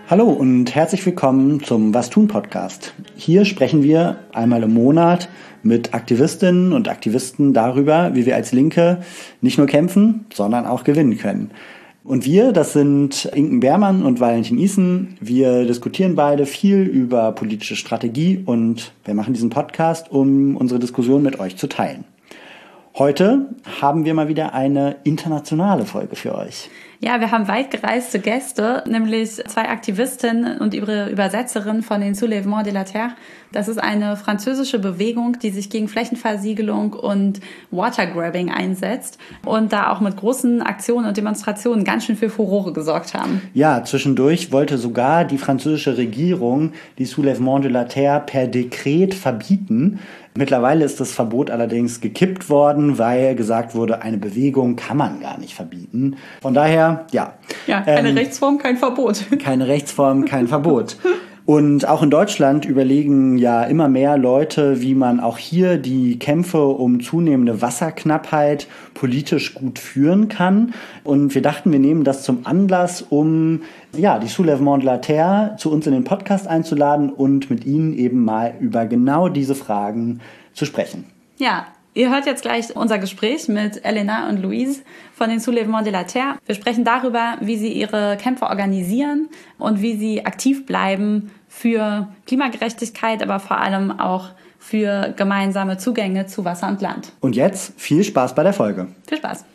Hallo und herzlich willkommen zum Was tun Podcast. Hier sprechen wir einmal im Monat mit Aktivistinnen und Aktivisten darüber, wie wir als Linke nicht nur kämpfen, sondern auch gewinnen können. Und wir, das sind Inken Beermann und Valentin Isen. Wir diskutieren beide viel über politische Strategie und wir machen diesen Podcast, um unsere Diskussion mit euch zu teilen. Heute haben wir mal wieder eine internationale Folge für euch. Ja, wir haben weit gereiste Gäste, nämlich 2 Aktivistinnen und ihre Übersetzerin von den Soulèvements de la Terre. Das ist eine französische Bewegung, die sich gegen Flächenversiegelung und Watergrabbing einsetzt und da auch mit großen Aktionen und Demonstrationen ganz schön für Furore gesorgt haben. Ja, zwischendurch wollte sogar die französische Regierung die Soulèvements de la Terre per Dekret verbieten. Mittlerweile ist das Verbot allerdings gekippt worden, weil gesagt wurde, eine Bewegung kann man gar nicht verbieten. Von daher, ja. Ja, keine Rechtsform, kein Verbot. Keine Rechtsform, kein Verbot. Und auch in Deutschland überlegen ja immer mehr Leute, wie man auch hier die Kämpfe um zunehmende Wasserknappheit politisch gut führen kann. Und wir dachten, wir nehmen das zum Anlass, um die Soulèvements de la Terre zu uns in den Podcast einzuladen und mit ihnen eben mal über genau diese Fragen zu sprechen. Ja. Ihr hört jetzt gleich unser Gespräch mit Elena und Louise von den Soulèvements de la Terre. Wir sprechen darüber, wie sie ihre Kämpfe organisieren und wie sie aktiv bleiben für Klimagerechtigkeit, aber vor allem auch für gemeinsame Zugänge zu Wasser und Land. Und jetzt viel Spaß bei der Folge. Viel Spaß.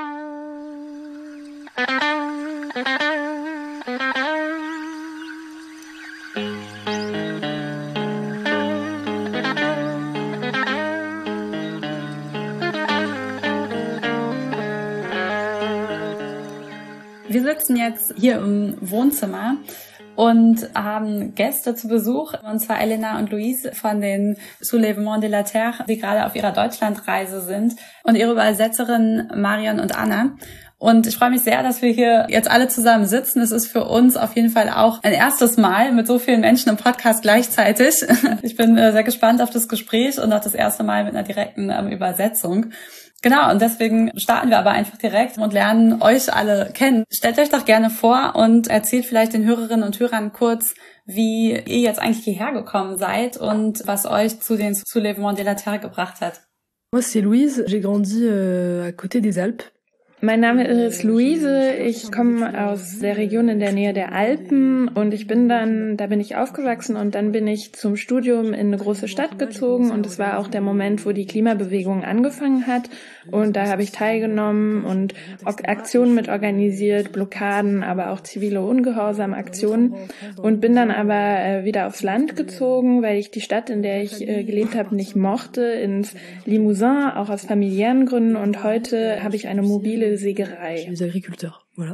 Wir sitzen jetzt hier im Wohnzimmer und haben Gäste zu Besuch, und zwar Elena und Louise von den Soulèvements de la Terre, die gerade auf ihrer Deutschlandreise sind, und ihre Übersetzerin Marion und Anna. Und ich freue mich sehr, dass wir hier jetzt alle zusammen sitzen. Es ist für uns auf jeden Fall auch ein erstes Mal mit so vielen Menschen im Podcast gleichzeitig. Ich bin sehr gespannt auf das Gespräch und auch das erste Mal mit einer direkten Übersetzung. Genau, und deswegen starten wir aber einfach direkt und lernen euch alle kennen. Stellt euch doch gerne vor und erzählt vielleicht den Hörerinnen und Hörern kurz, wie ihr jetzt eigentlich hierher gekommen seid und was euch zu den Soulèvements de la Terre gebracht hat. Moi, c'est Louise. J'ai grandi à côté des Alpes. Mein Name ist Luise, ich komme aus der Region in der Nähe der Alpen und da bin ich aufgewachsen und dann bin ich zum Studium in eine große Stadt gezogen und es war auch der Moment, wo die Klimabewegung angefangen hat und da habe ich teilgenommen und Aktionen mit organisiert, Blockaden, aber auch zivile Ungehorsamaktionen und bin dann aber wieder aufs Land gezogen, weil ich die Stadt, in der ich gelebt habe, nicht mochte, ins Limousin, auch aus familiären Gründen, und heute habe ich eine mobile Sägerei. Les agriculteurs, voilà.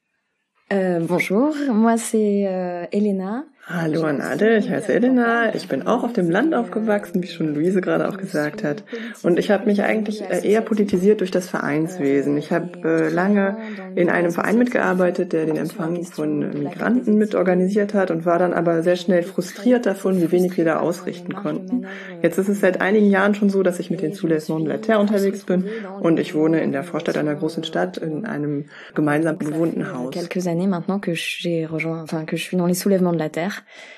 Bonjour, moi c'est Elena. Hallo an alle, ich heiße Elena. Ich bin auch auf dem Land aufgewachsen, wie schon Luise gerade auch gesagt hat. Und ich habe mich eigentlich eher politisiert durch das Vereinswesen. Ich habe lange in einem Verein mitgearbeitet, der den Empfang von Migranten mitorganisiert hat und war dann aber sehr schnell frustriert davon, wie wenig wir da ausrichten konnten. Jetzt ist es seit einigen Jahren schon so, dass ich mit den Soulèvements de la Terre unterwegs bin und ich wohne in der Vorstadt einer großen Stadt in einem gemeinsam bewohnten Haus. Quelques années maintenant que je suis dans les Soulèvements de la Terre.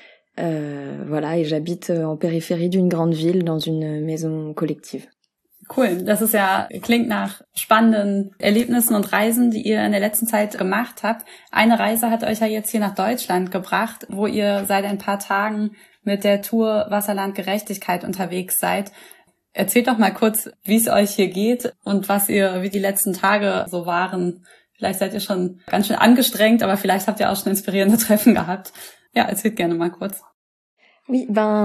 Voilà, et j'habite en périphérie d'une grande ville dans une maison collective. Cool, das ist ja, klingt nach spannenden Erlebnissen und Reisen, die ihr in der letzten Zeit gemacht habt. Eine Reise hat euch ja jetzt hier nach Deutschland gebracht, wo ihr seit ein paar Tagen mit der Tour Wasserland Gerechtigkeit unterwegs seid. Erzählt doch mal kurz, wie es euch hier geht und wie die letzten Tage so waren. Vielleicht seid ihr schon ganz schön angestrengt, aber vielleicht habt ihr auch schon inspirierende Treffen gehabt. Ja, erzählt gerne mal kurz. Ich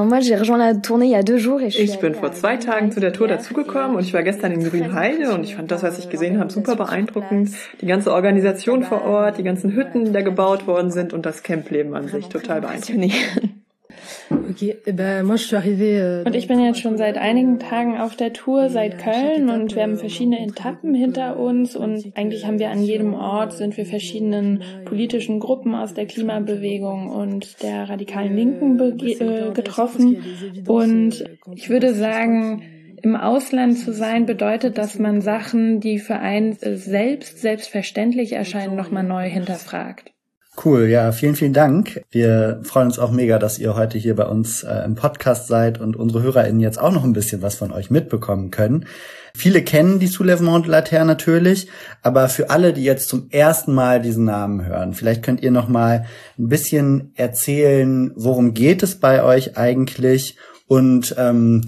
bin vor 2 Tagen zu der Tour dazugekommen und ich war gestern in Grünheide und ich fand das, was ich gesehen habe, super beeindruckend. Die ganze Organisation vor Ort, die ganzen Hütten, die da gebaut worden sind und das Campleben an sich, total beeindruckend. Okay, moi je suis arrivée. Und ich bin jetzt schon seit einigen Tagen auf der Tour, seit Köln, und wir haben verschiedene Etappen hinter uns und eigentlich haben wir an jedem Ort, sind wir verschiedenen politischen Gruppen aus der Klimabewegung und der radikalen Linken getroffen, und ich würde sagen, im Ausland zu sein bedeutet, dass man Sachen, die für einen selbstverständlich erscheinen, nochmal neu hinterfragt. Cool, ja, vielen, vielen Dank. Wir freuen uns auch mega, dass ihr heute hier bei uns im Podcast seid und unsere HörerInnen jetzt auch noch ein bisschen was von euch mitbekommen können. Viele kennen die Soulèvement de la Terre natürlich, aber für alle, die jetzt zum ersten Mal diesen Namen hören, vielleicht könnt ihr noch mal ein bisschen erzählen, worum geht es bei euch eigentlich und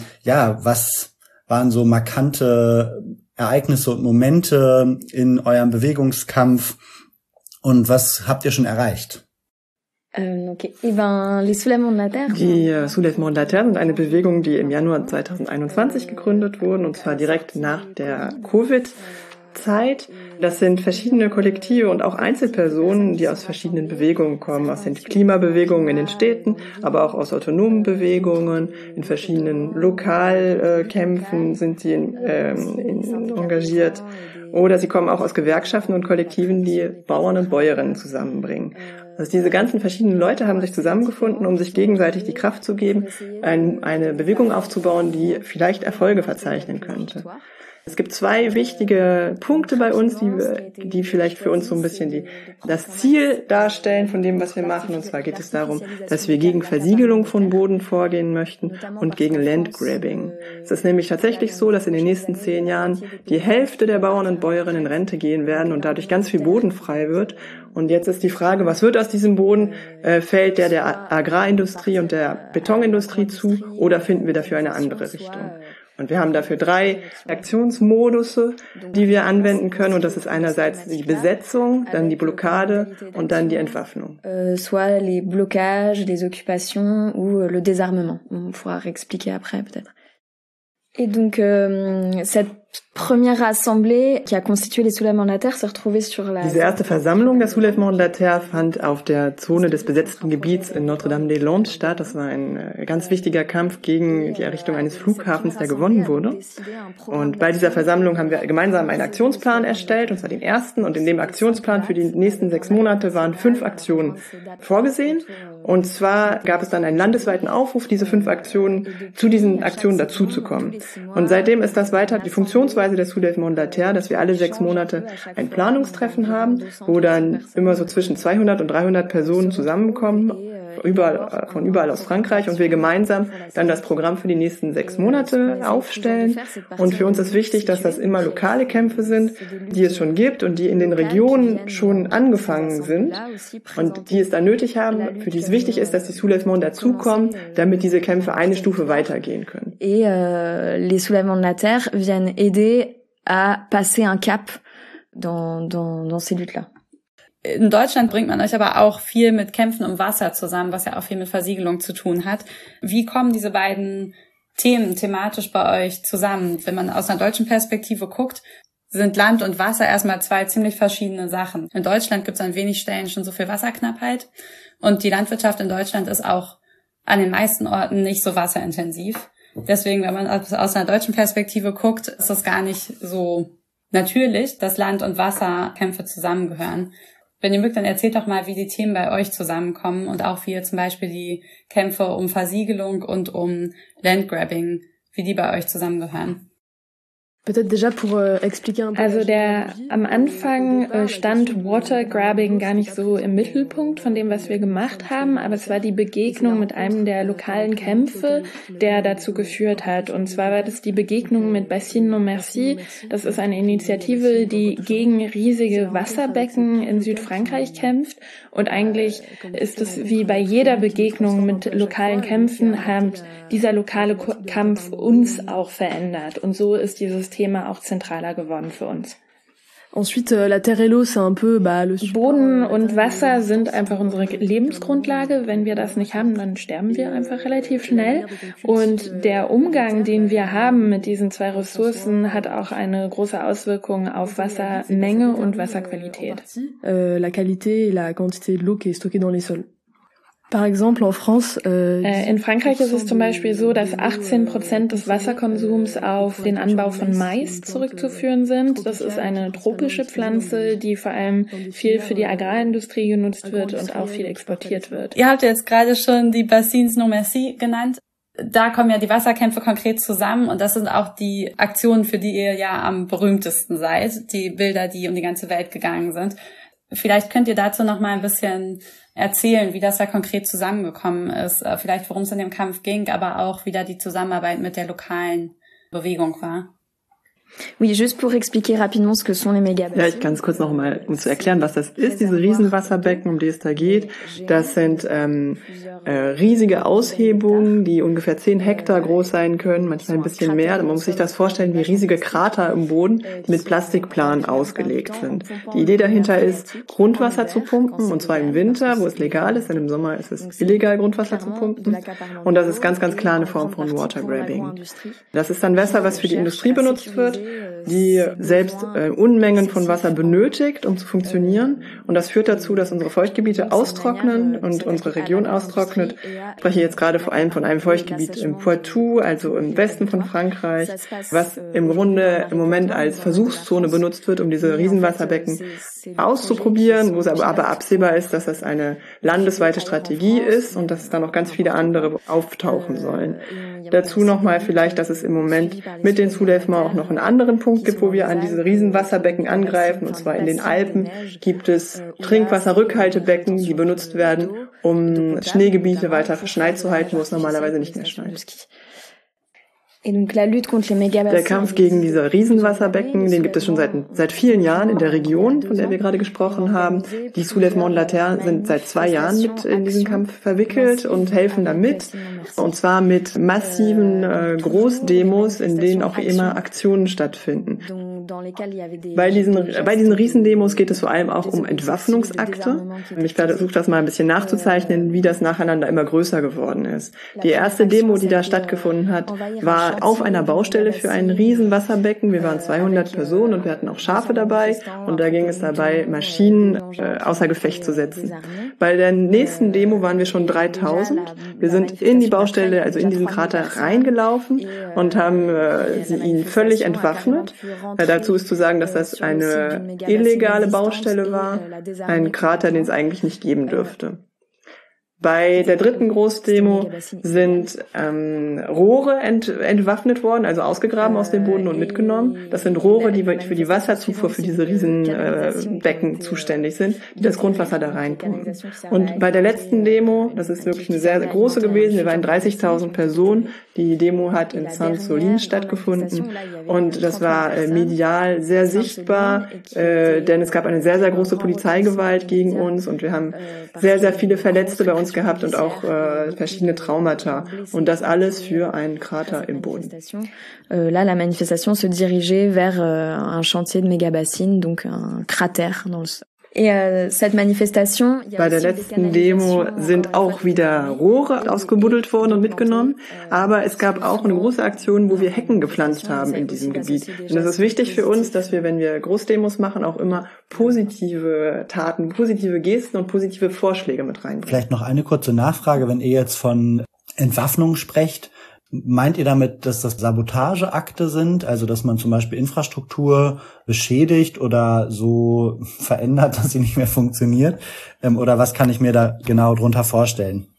was waren so markante Ereignisse und Momente in eurem Bewegungskampf und was habt ihr schon erreicht? Die Soulèvements de la Terre sind eine Bewegung, die im Januar 2021 gegründet wurden, und zwar direkt nach der Covid-Zeit. Das sind verschiedene Kollektive und auch Einzelpersonen, die aus verschiedenen Bewegungen kommen, aus den Klimabewegungen in den Städten, aber auch aus autonomen Bewegungen. In verschiedenen Lokalkämpfen sind sie engagiert. Oder sie kommen auch aus Gewerkschaften und Kollektiven, die Bauern und Bäuerinnen zusammenbringen. Also diese ganzen verschiedenen Leute haben sich zusammengefunden, um sich gegenseitig die Kraft zu geben, eine Bewegung aufzubauen, die vielleicht Erfolge verzeichnen könnte. Es gibt zwei wichtige Punkte bei uns, die vielleicht für uns so ein bisschen das Ziel darstellen von dem, was wir machen. Und zwar geht es darum, dass wir gegen Versiegelung von Boden vorgehen möchten und gegen Landgrabbing. Es ist nämlich tatsächlich so, dass in den nächsten 10 Jahren die Hälfte der Bauern und Bäuerinnen in Rente gehen werden und dadurch ganz viel Boden frei wird. Und jetzt ist die Frage, was wird aus diesem Boden? Fällt der Agrarindustrie und der Betonindustrie zu oder finden wir dafür eine andere Richtung? Und wir haben dafür 3 Aktionsmodusse, die wir anwenden können. Und das ist einerseits die Besetzung, dann die Blockade und dann die Entwaffnung. Soit les blocages, les occupations ou le désarmement. On pourra réexpliquer après peut-être. Et donc cette première assemblée qui a constitué les Soulèvements de la Terre s'est retrouvée sur la... Diese erste Versammlung der Soulèvements de la Terre fand auf der Zone des besetzten Gebiets in Notre-Dame-des-Landes statt. Das war ein ganz wichtiger Kampf gegen die Errichtung eines Flughafens, der gewonnen wurde. Und bei dieser Versammlung haben wir gemeinsam einen Aktionsplan erstellt, und zwar den ersten. Und in dem Aktionsplan für die nächsten 6 Monate waren 5 Aktionen vorgesehen. Und zwar gab es dann einen landesweiten Aufruf, diese 5 Aktionen zu diesen Aktionen dazuzukommen. Und seitdem ist das weiter die Funktionsweise der Soulèvements de la Terre, dass wir alle 6 Monate ein Planungstreffen haben, wo dann immer so zwischen 200 und 300 Personen zusammenkommen, von überall aus Frankreich, und wir gemeinsam dann das Programm für die nächsten 6 Monate aufstellen. Und für uns ist wichtig, dass das immer lokale Kämpfe sind, die es schon gibt und die in den Regionen schon angefangen sind und die es dann nötig haben, für die es wichtig ist, dass die Soulèvements dazukommen, damit diese Kämpfe eine Stufe weitergehen können. Et les Soulèvements de la Terre viennent aider à passer un cap dans ces luttes-là. In Deutschland bringt man euch aber auch viel mit Kämpfen um Wasser zusammen, was ja auch viel mit Versiegelung zu tun hat. Wie kommen diese beiden Themen thematisch bei euch zusammen? Wenn man aus einer deutschen Perspektive guckt, sind Land und Wasser erstmal 2 ziemlich verschiedene Sachen. In Deutschland gibt es an wenig Stellen schon so viel Wasserknappheit und die Landwirtschaft in Deutschland ist auch an den meisten Orten nicht so wasserintensiv. Deswegen, wenn man aus einer deutschen Perspektive guckt, ist das gar nicht so natürlich, dass Land- und Wasserkämpfe zusammengehören. Wenn ihr mögt, dann erzählt doch mal, wie die Themen bei euch zusammenkommen und auch wie ihr zum Beispiel die Kämpfe um Versiegelung und um Landgrabbing, wie die bei euch zusammengehören. Also am Anfang stand Watergrabbing gar nicht so im Mittelpunkt von dem, was wir gemacht haben, aber es war die Begegnung mit einem der lokalen Kämpfe, der dazu geführt hat. Und zwar war das die Begegnung mit Bassines Non Merci. Das ist eine Initiative, die gegen riesige Wasserbecken in Südfrankreich kämpft. Und eigentlich ist es wie bei jeder Begegnung mit lokalen Kämpfen, hat dieser lokale Kampf uns auch verändert. Und so ist dieses Thema auch zentraler geworden für uns. Ensuite, la terre et l'eau, c'est un peu le Boden und Wasser sind einfach unsere Lebensgrundlage. Wenn wir das nicht haben, dann sterben wir einfach relativ schnell. Und der Umgang, den wir haben mit diesen 2 Ressourcen, hat auch eine große Auswirkung auf Wassermenge und Wasserqualität. La qualité et la quantité de l'eau qui est stockée dans les sols. Par exemple, en France, in Frankreich ist es zum Beispiel so, dass 18% des Wasserkonsums auf den Anbau von Mais zurückzuführen sind. Das ist eine tropische Pflanze, die vor allem viel für die Agrarindustrie genutzt wird und auch viel exportiert wird. Ihr habt jetzt gerade schon die Bassines Non Merci genannt. Da kommen ja die Wasserkämpfe konkret zusammen und das sind auch die Aktionen, für die ihr ja am berühmtesten seid. Die Bilder, die um die ganze Welt gegangen sind. Vielleicht könnt ihr dazu noch mal ein bisschen erzählen, wie das da konkret zusammengekommen ist, vielleicht worum es in dem Kampf ging, aber auch wie da die Zusammenarbeit mit der lokalen Bewegung war. Oui, juste pour expliquer rapidement ce que sont les Mégabassins. Ja, ich kann es kurz noch mal, um zu erklären, was das ist, diese Riesenwasserbecken, um die es da geht. Das sind riesige Aushebungen, die ungefähr 10 Hektar groß sein können, manchmal ein bisschen mehr. Man muss sich das vorstellen wie riesige Krater im Boden, die mit Plastikplanen ausgelegt sind. Die Idee dahinter ist, Grundwasser zu pumpen, und zwar im Winter, wo es legal ist, denn im Sommer ist es illegal, Grundwasser zu pumpen. Und das ist ganz, ganz klar eine Form von Watergrabbing. Das ist dann Wasser, was für die Industrie benutzt wird, die selbst Unmengen von Wasser benötigt, um zu funktionieren. Und das führt dazu, dass unsere Feuchtgebiete austrocknen und unsere Region austrocknet. Ich spreche jetzt gerade vor allem von einem Feuchtgebiet im Poitou, also im Westen von Frankreich, was im Grunde im Moment als Versuchszone benutzt wird, um diese Riesenwasserbecken auszuprobieren, wo es aber absehbar ist, dass das eine landesweite Strategie ist und dass da noch ganz viele andere auftauchen sollen. Dazu nochmal vielleicht, dass es im Moment mit den Soulèvements auch noch einen anderen Punkt gibt, wo wir an diese Riesenwasserbecken angreifen. Und zwar in den Alpen gibt es Trinkwasserrückhaltebecken, die benutzt werden, um Schneegebiete weiter verschneit zu halten, wo es normalerweise nicht mehr schneit. Der Kampf gegen diese Riesenwasserbecken, den gibt es schon seit vielen Jahren in der Region, von der wir gerade gesprochen haben. Die Soulèvements de la Terre sind seit 2 Jahren mit in diesen Kampf verwickelt und helfen da mit. Und zwar mit massiven Großdemos, in denen auch immer Aktionen stattfinden. Bei diesen Riesendemos geht es vor allem auch um Entwaffnungsakte. Ich versuche das mal ein bisschen nachzuzeichnen, wie das nacheinander immer größer geworden ist. Die erste Demo, die da stattgefunden hat, war auf einer Baustelle für ein Riesenwasserbecken. Wir waren 200 Personen und wir hatten auch Schafe dabei. Und da ging es dabei, Maschinen außer Gefecht zu setzen. Bei der nächsten Demo waren wir schon 3000. Wir sind in die Baustelle, also in diesen Krater reingelaufen und haben ihn völlig entwaffnet. Dazu ist zu sagen, dass das eine illegale Baustelle war, ein Krater, den es eigentlich nicht geben dürfte. Bei der dritten Großdemo sind Rohre entwaffnet worden, also ausgegraben aus dem Boden und mitgenommen. Das sind Rohre, die für die Wasserzufuhr für diese Riesenbecken zuständig sind, die das Grundwasser da reinpumpen. Und bei der letzten Demo, das ist wirklich eine sehr, sehr große gewesen, wir waren 30.000 Personen. Die Demo hat in Sainte-Soline stattgefunden und das war medial sehr sichtbar, denn es gab eine sehr, sehr große Polizeigewalt gegen uns und wir haben sehr, sehr viele Verletzte bei uns gehabt und auch verschiedene Traumata. Und das alles für einen Krater im Boden. Là, la manifestation se dirigeait vers un chantier de mégabassines, donc un cratère dans le sol. Bei der letzten Demo sind auch wieder Rohre ausgebuddelt worden und mitgenommen, aber es gab auch eine große Aktion, wo wir Hecken gepflanzt haben in diesem Gebiet. Und es ist wichtig für uns, dass wir, wenn wir Großdemos machen, auch immer positive Taten, positive Gesten und positive Vorschläge mit reinbringen. Vielleicht noch eine kurze Nachfrage, wenn ihr jetzt von Entwaffnung sprecht. Meint ihr damit, dass das Sabotageakte sind, also dass man zum Beispiel Infrastruktur beschädigt oder so verändert, dass sie nicht mehr funktioniert? Oder was kann ich mir da genau drunter vorstellen?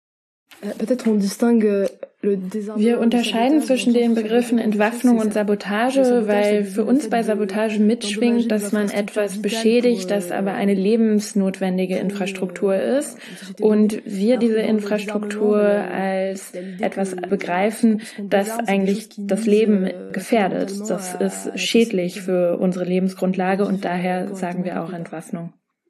Wir unterscheiden zwischen den Begriffen Entwaffnung und Sabotage, weil für uns bei Sabotage mitschwingt, dass man etwas beschädigt, das aber eine lebensnotwendige Infrastruktur ist und wir diese Infrastruktur als etwas begreifen, das eigentlich das Leben gefährdet. Das ist schädlich für unsere Lebensgrundlage und daher sagen wir auch Entwaffnung.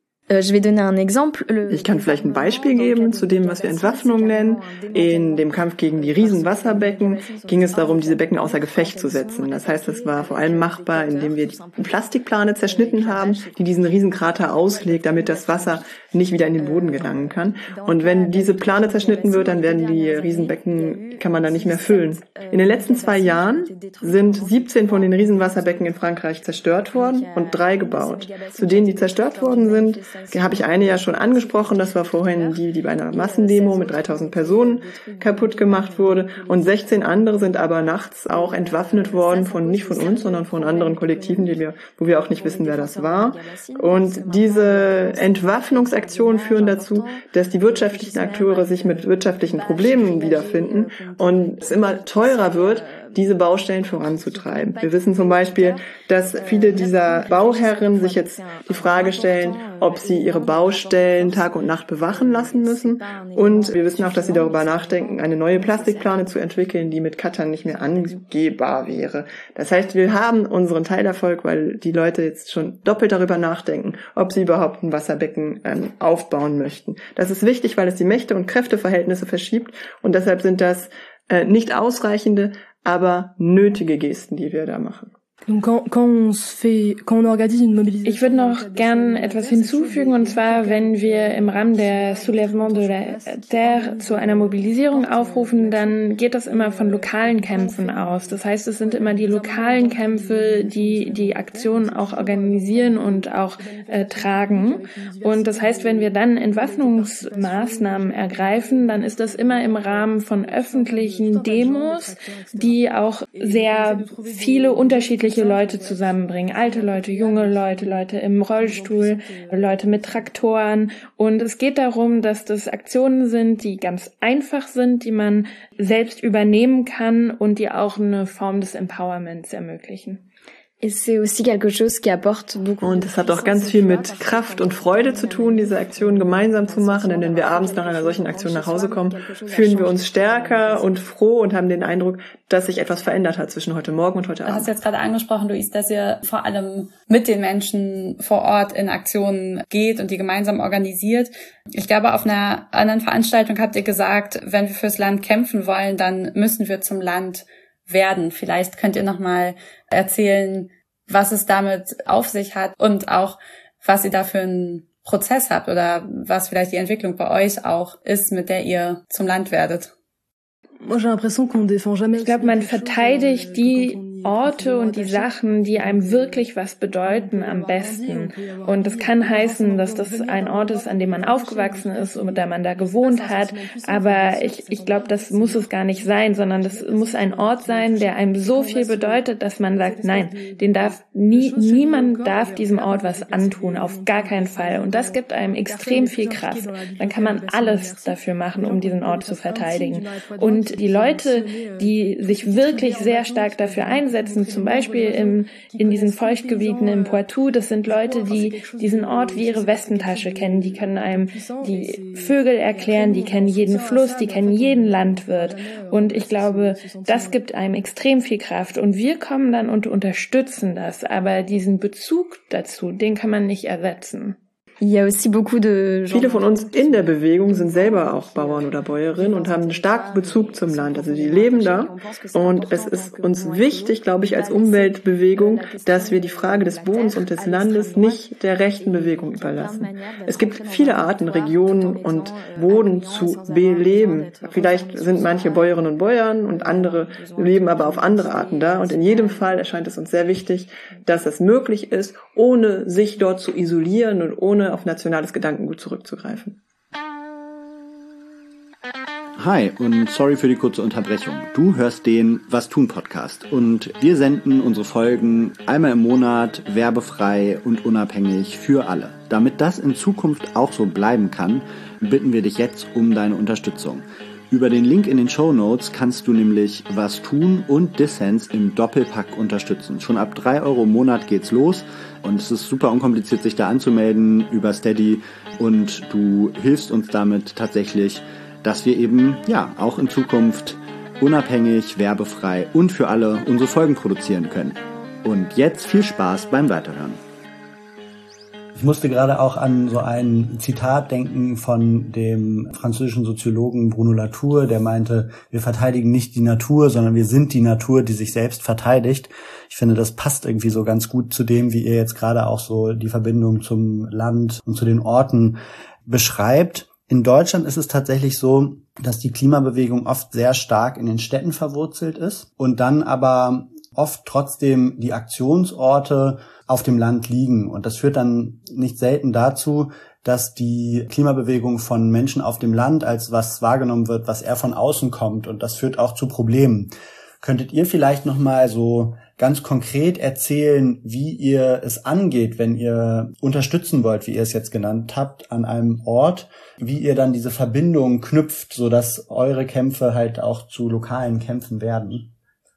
Ich kann vielleicht ein Beispiel geben zu dem, was wir Entwaffnung nennen. In dem Kampf gegen die Riesenwasserbecken ging es darum, diese Becken außer Gefecht zu setzen. Das heißt, es war vor allem machbar, indem wir die Plastikplane zerschnitten haben, die diesen Riesenkrater auslegt, damit das Wasser nicht wieder in den Boden gelangen kann. Und wenn diese Plane zerschnitten wird, dann werden die Riesenbecken, kann man dann nicht mehr füllen. In den letzten 2 Jahren sind 17 von den Riesenwasserbecken in Frankreich zerstört worden und 3 gebaut. Zu denen, die zerstört worden sind, habe ich eine ja schon angesprochen, das war vorhin die bei einer Massendemo mit 3000 Personen kaputt gemacht wurde und 16 andere sind aber nachts auch entwaffnet worden, nicht von uns, sondern von anderen Kollektiven, wo wir auch nicht wissen, wer das war. Und diese Entwaffnungsaktionen führen dazu, dass die wirtschaftlichen Akteure sich mit wirtschaftlichen Problemen wiederfinden und es immer teurer wird, diese Baustellen voranzutreiben. Wir wissen zum Beispiel, dass viele dieser Bauherren sich jetzt die Frage stellen, ob sie ihre Baustellen Tag und Nacht bewachen lassen müssen. Und wir wissen auch, dass sie darüber nachdenken, eine neue Plastikplane zu entwickeln, die mit Cuttern nicht mehr angehbar wäre. Das heißt, wir haben unseren Teilerfolg, weil die Leute jetzt schon doppelt darüber nachdenken, ob sie überhaupt ein Wasserbecken aufbauen möchten. Das ist wichtig, weil es die Mächte- und Kräfteverhältnisse verschiebt und deshalb sind das nicht ausreichende, aber nötige Gesten, die wir da machen. Ich würde noch gern etwas hinzufügen, und zwar, wenn wir im Rahmen der Soulèvement de la Terre zu einer Mobilisierung aufrufen, dann geht das immer von lokalen Kämpfen aus. Das heißt, es sind immer die lokalen Kämpfe, die die Aktionen auch organisieren und auch tragen. Und das heißt, wenn wir dann Entwaffnungsmaßnahmen ergreifen, dann ist das immer im Rahmen von öffentlichen Demos, die auch sehr viele unterschiedliche Leute zusammenbringen. Alte Leute, junge Leute, Leute im Rollstuhl, Leute mit Traktoren. Und es geht darum, dass das Aktionen sind, die ganz einfach sind, die man selbst übernehmen kann und die auch eine Form des Empowerments ermöglichen. Und es hat auch ganz viel mit Kraft und Freude zu tun, diese Aktion gemeinsam zu machen. Denn wenn wir abends nach einer solchen Aktion nach Hause kommen, fühlen wir uns stärker und froh und haben den Eindruck, dass sich etwas verändert hat zwischen heute Morgen und heute Abend. Du hast jetzt gerade angesprochen, Luis, dass ihr vor allem mit den Menschen vor Ort in Aktionen geht und die gemeinsam organisiert. Ich glaube, auf einer anderen Veranstaltung habt ihr gesagt, wenn wir fürs Land kämpfen wollen, dann müssen wir zum Land werden. Vielleicht könnt ihr noch mal erzählen, was es damit auf sich hat und auch, was ihr da für einen Prozess habt oder was vielleicht die Entwicklung bei euch auch ist, mit der ihr zum Land werdet. Ich glaube, man verteidigt die Orte und die Sachen, die einem wirklich was bedeuten, am besten. Und das kann heißen, dass das ein Ort ist, an dem man aufgewachsen ist oder man da gewohnt hat. Aber ich glaube, das muss es gar nicht sein, sondern das muss ein Ort sein, der einem so viel bedeutet, dass man sagt, nein, niemand darf diesem Ort was antun, auf gar keinen Fall. Und das gibt einem extrem viel Kraft. Dann kann man alles dafür machen, um diesen Ort zu verteidigen. Und die Leute, die sich wirklich sehr stark dafür einsetzen, zum Beispiel in diesen Feuchtgebieten im Poitou, das sind Leute, die diesen Ort wie ihre Westentasche kennen. Die können einem die Vögel erklären, die kennen jeden Fluss, die kennen jeden Landwirt. Und ich glaube, das gibt einem extrem viel Kraft. Und wir kommen dann und unterstützen das. Aber diesen Bezug dazu, den kann man nicht ersetzen. Viele von uns in der Bewegung sind selber auch Bauern oder Bäuerinnen und haben einen starken Bezug zum Land. Also die leben da und es ist uns wichtig, glaube ich, als Umweltbewegung, dass wir die Frage des Bodens und des Landes nicht der rechten Bewegung überlassen. Es gibt viele Arten, Regionen und Boden zu beleben. Vielleicht sind manche Bäuerinnen und Bäuern und andere leben aber auf andere Arten da. Und in jedem Fall erscheint es uns sehr wichtig, dass es möglich ist, ohne sich dort zu isolieren und ohne auf nationales Gedankengut zurückzugreifen. Hi und sorry für die kurze Unterbrechung. Du hörst den Was tun Podcast und wir senden unsere Folgen einmal im Monat werbefrei und unabhängig für alle. Damit das in Zukunft auch so bleiben kann, bitten wir dich jetzt um deine Unterstützung. Über den Link in den Shownotes kannst du nämlich Was tun und Dissens im Doppelpack unterstützen. Schon ab 3 € im Monat geht's los und es ist super unkompliziert, sich da anzumelden über Steady und du hilfst uns damit tatsächlich, dass wir eben auch in Zukunft unabhängig, werbefrei und für alle unsere Folgen produzieren können. Und jetzt viel Spaß beim Weiterhören. Ich musste gerade auch an so ein Zitat denken von dem französischen Soziologen Bruno Latour, der meinte, wir verteidigen nicht die Natur, sondern wir sind die Natur, die sich selbst verteidigt. Ich finde, das passt irgendwie so ganz gut zu dem, wie ihr jetzt gerade auch so die Verbindung zum Land und zu den Orten beschreibt. In Deutschland ist es tatsächlich so, dass die Klimabewegung oft sehr stark in den Städten verwurzelt ist und dann aber oft trotzdem die Aktionsorte auf dem Land liegen. Und das führt dann nicht selten dazu, dass die Klimabewegung von Menschen auf dem Land als was wahrgenommen wird, was eher von außen kommt. Und das führt auch zu Problemen. Könntet ihr vielleicht nochmal so ganz konkret erzählen, wie ihr es angeht, wenn ihr unterstützen wollt, wie ihr es jetzt genannt habt, an einem Ort, wie ihr dann diese Verbindung knüpft, sodass eure Kämpfe halt auch zu lokalen Kämpfen werden?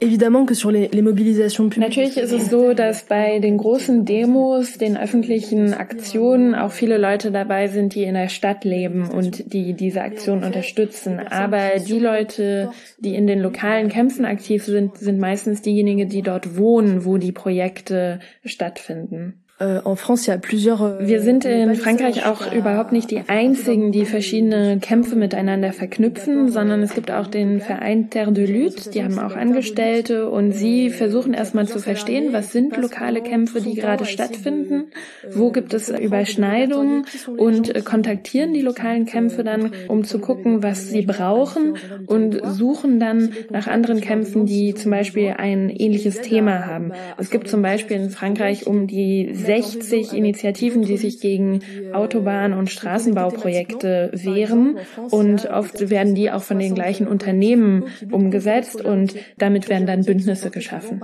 Évidemment que sur les mobilisations publiques. Natürlich ist es so, dass bei den großen Demos, den öffentlichen Aktionen auch viele Leute dabei sind, die in der Stadt leben und die diese Aktion unterstützen. Aber die Leute, die in den lokalen Kämpfen aktiv sind, sind meistens diejenigen, die dort wohnen, wo die Projekte stattfinden. En France, il y a plusieurs. Wir sind in Frankreich auch überhaupt nicht die einzigen, die verschiedene Kämpfe miteinander verknüpfen, sondern es gibt auch den Verein Terre de Lutte, die haben auch Angestellte und sie versuchen erstmal zu verstehen, was sind lokale Kämpfe, die gerade stattfinden, wo gibt es Überschneidungen und kontaktieren die lokalen Kämpfe dann, um zu gucken, was sie brauchen und suchen dann nach anderen Kämpfen, die zum Beispiel ein ähnliches Thema haben. Es gibt zum Beispiel in Frankreich um die 60 Initiativen, die sich gegen Autobahn- und Straßenbauprojekte wehren und oft werden die auch von den gleichen Unternehmen umgesetzt und damit werden dann Bündnisse geschaffen.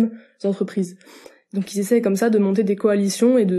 Donc ils essaient comme ça de monter des coalitions et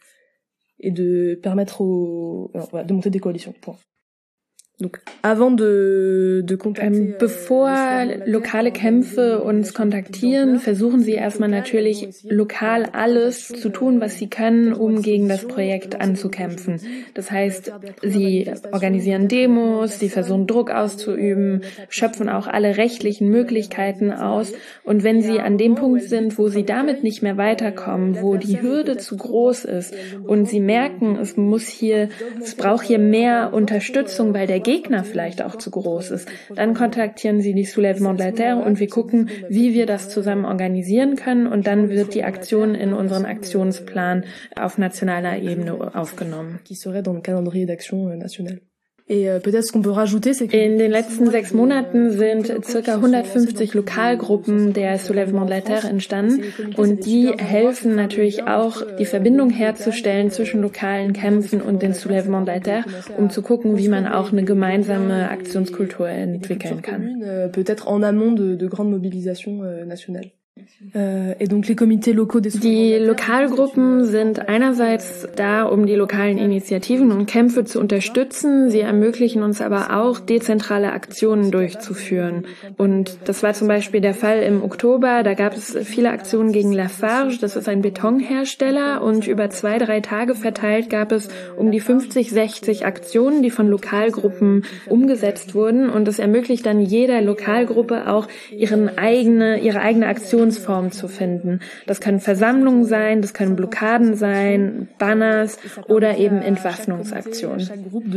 de permettre de monter des coalitions. Point. Donc, avant de contacter, bevor lokale Kämpfe uns kontaktieren, versuchen sie erstmal natürlich lokal alles zu tun, was sie können, um gegen das Projekt anzukämpfen. Das heißt, sie organisieren Demos, sie versuchen Druck auszuüben, schöpfen auch alle rechtlichen Möglichkeiten aus. Und wenn sie an dem Punkt sind, wo sie damit nicht mehr weiterkommen, wo die Hürde zu groß ist und sie merken, es braucht hier mehr Unterstützung, weil der Gegner vielleicht auch zu groß ist, dann kontaktieren sie die Soulèvement de la Terre und wir gucken, wie wir das zusammen organisieren können und dann wird die Aktion in unseren Aktionsplan auf nationaler Ebene aufgenommen. Qui serait dans le calendrier d'action national. Et peut-être ce qu'on peut rajouter, c'est que in den letzten 6 Monaten sind circa 150 Lokalgruppen der Soulèvement de la Terre entstanden und die helfen natürlich auch, die Verbindung herzustellen zwischen lokalen Kämpfen und den Soulèvement de la Terre, um zu gucken, wie man auch eine gemeinsame Aktionskultur entwickeln kann. Peut-être en amont de grandes mobilisations nationales. Et donc les comités locaux des Die Lokalgruppen sind einerseits da, um die lokalen Initiativen und Kämpfe zu unterstützen. Sie ermöglichen uns aber auch, dezentrale Aktionen durchzuführen. Und das war zum Beispiel der Fall im Oktober. Da gab es viele Aktionen gegen Lafarge. Das ist ein Betonhersteller. Und über 2-3 Tage verteilt gab es um die 50, 60 Aktionen, die von Lokalgruppen umgesetzt wurden. Und das ermöglicht dann jeder Lokalgruppe auch ihre eigene Aktionsform zu finden. Das können Versammlungen sein, das können Blockaden sein, Banners oder eben Entwaffnungsaktionen.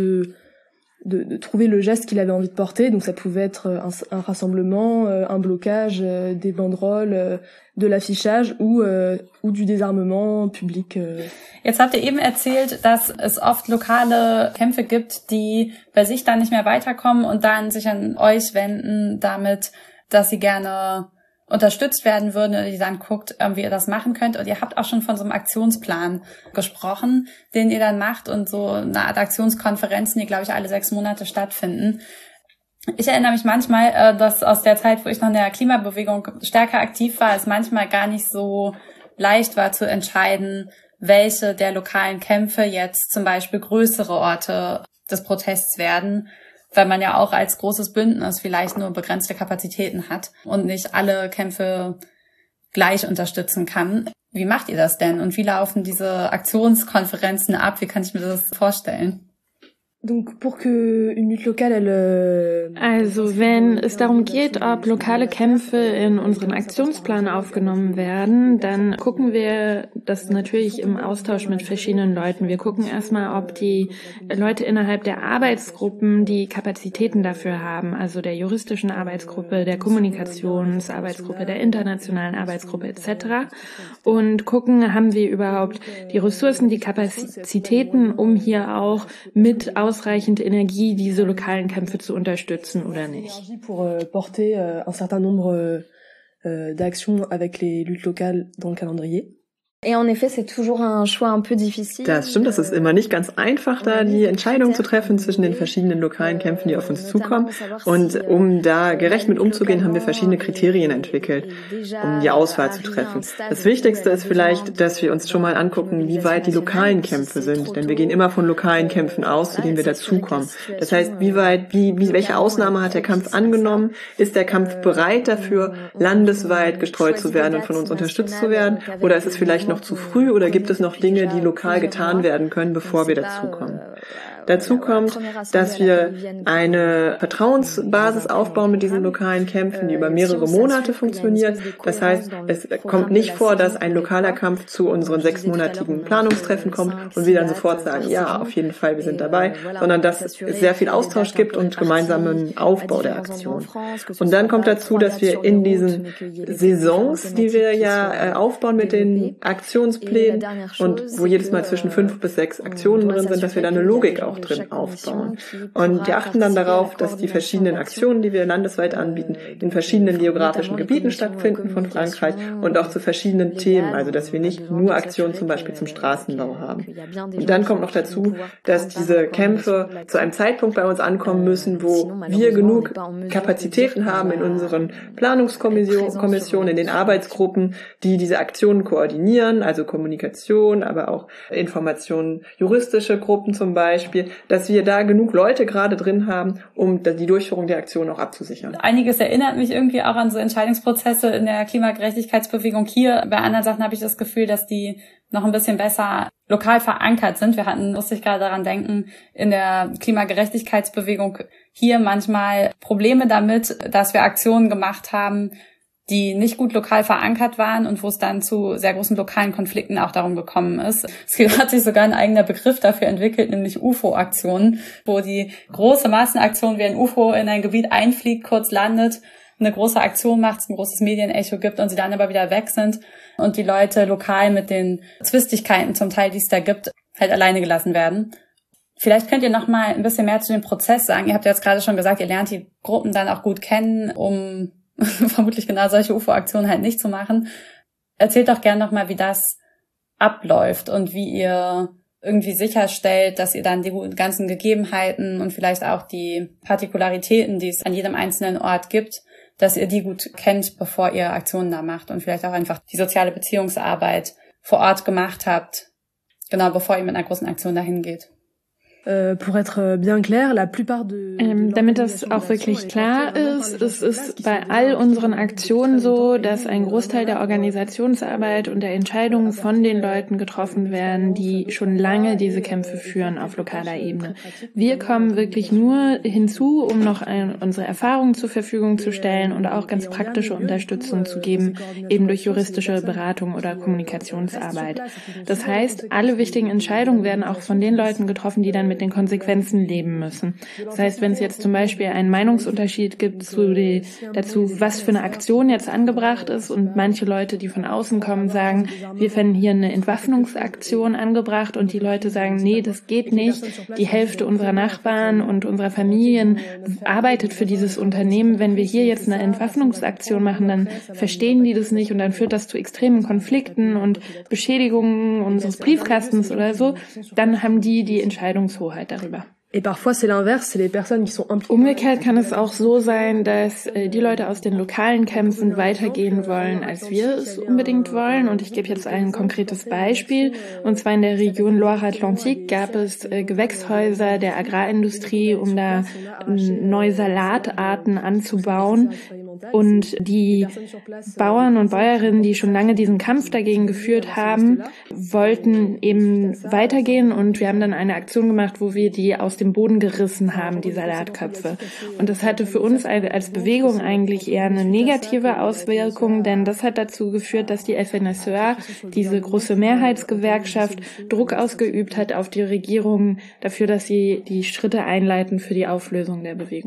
De trouver le geste qu'il avait envie de porter, donc ça pouvait être un rassemblement, un blocage, des banderoles, de l'affichage ou du désarmement public. Jetzt habt ihr eben erzählt, dass es oft lokale Kämpfe gibt, die bei sich dann nicht mehr weiterkommen und dann sich an euch wenden damit, dass sie gerne unterstützt werden würden oder die dann guckt, wie ihr das machen könnt. Und ihr habt auch schon von so einem Aktionsplan gesprochen, den ihr dann macht und so eine Art Aktionskonferenzen, die, glaube ich, alle 6 Monate stattfinden. Ich erinnere mich manchmal, dass aus der Zeit, wo ich noch in der Klimabewegung stärker aktiv war, es manchmal gar nicht so leicht war zu entscheiden, welche der lokalen Kämpfe jetzt zum Beispiel größere Orte des Protests werden, weil man ja auch als großes Bündnis vielleicht nur begrenzte Kapazitäten hat und nicht alle Kämpfe gleich unterstützen kann. Wie macht ihr das denn und wie laufen diese Aktionskonferenzen ab? Wie kann ich mir das vorstellen? Donc pour que une lutte locale, also wenn es darum geht, ob lokale Kämpfe in unseren Aktionsplan aufgenommen werden, dann gucken wir das natürlich im Austausch mit verschiedenen Leuten. Wir gucken erstmal, ob die Leute innerhalb der Arbeitsgruppen die Kapazitäten dafür haben, also der juristischen Arbeitsgruppe, der Kommunikationsarbeitsgruppe, der internationalen Arbeitsgruppe etc. Und gucken, haben wir überhaupt die Ressourcen, die Kapazitäten, um hier auch mit ausreichend Energie diese lokalen Kämpfe zu unterstützen oder nicht. Pour porter un certain nombre d'actions avec les luttes locales dans le calendrier. Das stimmt, das ist immer nicht ganz einfach, da die Entscheidung zu treffen zwischen den verschiedenen lokalen Kämpfen, die auf uns zukommen. Und um da gerecht mit umzugehen, haben wir verschiedene Kriterien entwickelt, um die Auswahl zu treffen. Das Wichtigste ist vielleicht, dass wir uns schon mal angucken, wie weit die lokalen Kämpfe sind. Denn wir gehen immer von lokalen Kämpfen aus, zu denen wir dazukommen. Das heißt, welche Ausnahme hat der Kampf angenommen? Ist der Kampf bereit dafür, landesweit gestreut zu werden und von uns unterstützt zu werden? Oder ist es vielleicht noch zu früh oder gibt es noch Dinge, die lokal getan werden können, bevor wir dazukommen? Dazu kommt, dass wir eine Vertrauensbasis aufbauen mit diesen lokalen Kämpfen, die über mehrere Monate funktioniert. Das heißt, es kommt nicht vor, dass ein lokaler Kampf zu unseren 6-monatigen Planungstreffen kommt und wir dann sofort sagen, ja, auf jeden Fall, wir sind dabei, sondern dass es sehr viel Austausch gibt und gemeinsamen Aufbau der Aktion. Und dann kommt dazu, dass wir in diesen Saisons, die wir ja aufbauen mit den Aktionsplänen und wo jedes Mal zwischen 5 bis 6 Aktionen drin sind, dass wir da eine Logik auch drin aufbauen. Und wir achten dann darauf, dass die verschiedenen Aktionen, die wir landesweit anbieten, in verschiedenen geografischen Gebieten stattfinden von Frankreich und auch zu verschiedenen Themen, also dass wir nicht nur Aktionen zum Beispiel zum Straßenbau haben. Und dann kommt noch dazu, dass diese Kämpfe zu einem Zeitpunkt bei uns ankommen müssen, wo wir genug Kapazitäten haben in unseren Planungskommissionen, in den Arbeitsgruppen, die diese Aktionen koordinieren, also Kommunikation, aber auch Informationen, juristische Gruppen zum Beispiel, dass wir da genug Leute gerade drin haben, um die Durchführung der Aktion auch abzusichern. Einiges erinnert mich irgendwie auch an so Entscheidungsprozesse in der Klimagerechtigkeitsbewegung hier. Bei anderen Sachen habe ich das Gefühl, dass die noch ein bisschen besser lokal verankert sind. Musste ich gerade daran denken, in der Klimagerechtigkeitsbewegung hier manchmal Probleme damit, dass wir Aktionen gemacht haben, die nicht gut lokal verankert waren und wo es dann zu sehr großen lokalen Konflikten auch darum gekommen ist. Es hat sich sogar ein eigener Begriff dafür entwickelt, nämlich UFO-Aktionen, wo die große Massenaktion, wie ein UFO in ein Gebiet einfliegt, kurz landet, eine große Aktion macht, es ein großes Medienecho gibt und sie dann aber wieder weg sind und die Leute lokal mit den Zwistigkeiten zum Teil, die es da gibt, halt alleine gelassen werden. Vielleicht könnt ihr noch mal ein bisschen mehr zu dem Prozess sagen. Ihr habt ja jetzt gerade schon gesagt, ihr lernt die Gruppen dann auch gut kennen, um vermutlich genau solche UFO-Aktionen halt nicht zu machen. Erzählt doch gern nochmal, wie das abläuft und wie ihr irgendwie sicherstellt, dass ihr dann die ganzen Gegebenheiten und vielleicht auch die Partikularitäten, die es an jedem einzelnen Ort gibt, dass ihr die gut kennt, bevor ihr Aktionen da macht und vielleicht auch einfach die soziale Beziehungsarbeit vor Ort gemacht habt, genau bevor ihr mit einer großen Aktion dahin geht. Damit das auch wirklich klar ist, es ist bei all unseren Aktionen so, dass ein Großteil der Organisationsarbeit und der Entscheidungen von den Leuten getroffen werden, die schon lange diese Kämpfe führen auf lokaler Ebene. Wir kommen wirklich nur hinzu, um noch unsere Erfahrungen zur Verfügung zu stellen und auch ganz praktische Unterstützung zu geben, eben durch juristische Beratung oder Kommunikationsarbeit. Das heißt, alle wichtigen Entscheidungen werden auch von den Leuten getroffen, die dann mit den Konsequenzen leben müssen. Das heißt, wenn es jetzt zum Beispiel einen Meinungsunterschied gibt dazu, was für eine Aktion jetzt angebracht ist und manche Leute, die von außen kommen, sagen, wir fänden hier eine Entwaffnungsaktion angebracht und die Leute sagen, nee, das geht nicht. Die Hälfte unserer Nachbarn und unserer Familien arbeitet für dieses Unternehmen. Wenn wir hier jetzt eine Entwaffnungsaktion machen, dann verstehen die das nicht und dann führt das zu extremen Konflikten und Beschädigungen unseres Briefkastens oder so. Dann haben die Entscheidungshoheit darüber. Umgekehrt kann es auch so sein, dass die Leute aus den lokalen Kämpfen weitergehen wollen, als wir es unbedingt wollen. Und ich gebe jetzt ein konkretes Beispiel. Und zwar in der Region Loire-Atlantique gab es Gewächshäuser der Agrarindustrie, um da neue Salatarten anzubauen. Und die Bauern und Bäuerinnen, die schon lange diesen Kampf dagegen geführt haben, wollten eben weitergehen. Und wir haben dann eine Aktion gemacht, wo wir die aus dem Boden gerissen haben, die Salatköpfe. Und das hatte für uns als Bewegung eigentlich eher eine negative Auswirkung, denn das hat dazu geführt, dass die FNSEA, diese große Mehrheitsgewerkschaft, Druck ausgeübt hat auf die Regierung dafür, dass sie die Schritte einleiten für die Auflösung der Bewegung.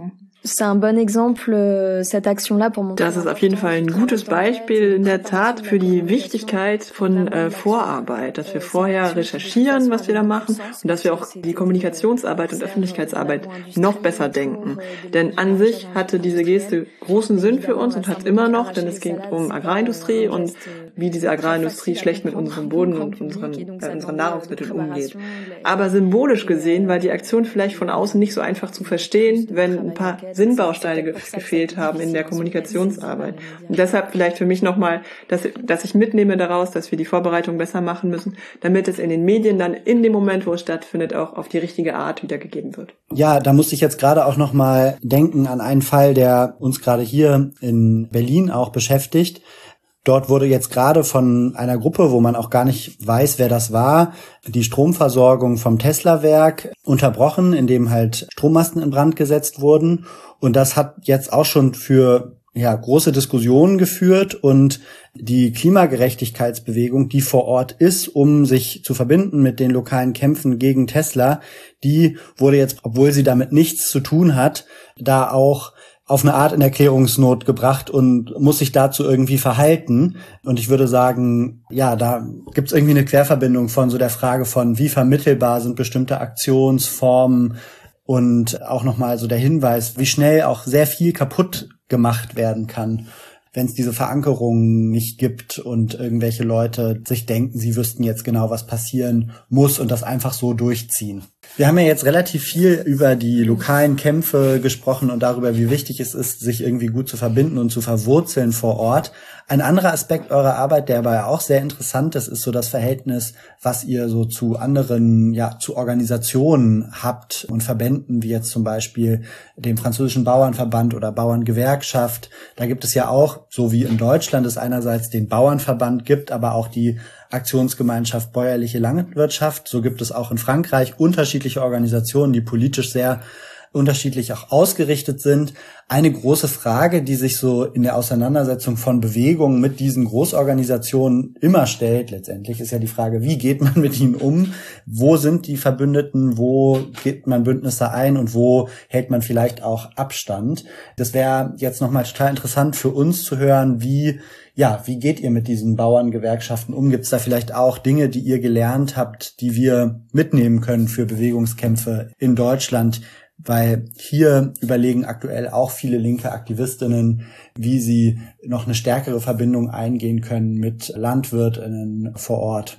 C'est un bon exemple, cette action-là pour montrer. Das ist auf jeden Fall ein gutes Beispiel in der Tat für die Wichtigkeit von Vorarbeit, dass wir vorher recherchieren, was wir da machen und dass wir auch die Kommunikationsarbeit und Öffentlichkeitsarbeit noch besser denken. Denn an sich hatte diese Geste großen Sinn für uns und hat immer noch, denn es ging um Agrarindustrie und wie diese Agrarindustrie schlecht mit unserem Boden und unseren Nahrungsmitteln umgeht. Aber symbolisch gesehen war die Aktion vielleicht von außen nicht so einfach zu verstehen, wenn ein paar Sinnbausteine gefehlt haben in der Kommunikationsarbeit. Und deshalb vielleicht für mich nochmal, dass ich mitnehme daraus, dass wir die Vorbereitung besser machen müssen, damit es in den Medien dann in dem Moment, wo es stattfindet, auch auf die richtige Art wiedergegeben wird. Ja, da musste ich jetzt gerade auch nochmal denken an einen Fall, der uns gerade hier in Berlin auch beschäftigt. Dort wurde jetzt gerade von einer Gruppe, wo man auch gar nicht weiß, wer das war, die Stromversorgung vom Tesla-Werk unterbrochen, indem halt Strommasten in Brand gesetzt wurden. Und das hat jetzt auch schon für große Diskussionen geführt. Und die Klimagerechtigkeitsbewegung, die vor Ort ist, um sich zu verbinden mit den lokalen Kämpfen gegen Tesla, die wurde jetzt, obwohl sie damit nichts zu tun hat, da auch auf eine Art in Erklärungsnot gebracht und muss sich dazu irgendwie verhalten. Und ich würde sagen, ja, da gibt's irgendwie eine Querverbindung von so der Frage von, wie vermittelbar sind bestimmte Aktionsformen und auch nochmal so der Hinweis, wie schnell auch sehr viel kaputt gemacht werden kann, wenn es diese Verankerung nicht gibt und irgendwelche Leute sich denken, sie wüssten jetzt genau, was passieren muss und das einfach so durchziehen. Wir haben ja jetzt relativ viel über die lokalen Kämpfe gesprochen und darüber, wie wichtig es ist, sich irgendwie gut zu verbinden und zu verwurzeln vor Ort. Ein anderer Aspekt eurer Arbeit, der aber auch sehr interessant ist, ist so das Verhältnis, was ihr so zu anderen, zu Organisationen habt und Verbänden, wie jetzt zum Beispiel dem französischen Bauernverband oder Bauerngewerkschaft. Da gibt es ja auch, so wie in Deutschland es einerseits den Bauernverband gibt, aber auch die Aktionsgemeinschaft Bäuerliche Landwirtschaft. So gibt es auch in Frankreich unterschiedliche Organisationen, die politisch sehr unterschiedlich auch ausgerichtet sind. Eine große Frage, die sich so in der Auseinandersetzung von Bewegungen mit diesen Großorganisationen immer stellt, letztendlich ist ja die Frage, wie geht man mit ihnen um? Wo sind die Verbündeten? Wo geht man Bündnisse ein? Und wo hält man vielleicht auch Abstand? Das wäre jetzt nochmal total interessant für uns zu hören, wie geht ihr mit diesen Bauerngewerkschaften um? Gibt es da vielleicht auch Dinge, die ihr gelernt habt, die wir mitnehmen können für Bewegungskämpfe in Deutschland? Weil hier überlegen aktuell auch viele linke Aktivistinnen, wie sie noch eine stärkere Verbindung eingehen können mit LandwirtInnen vor Ort.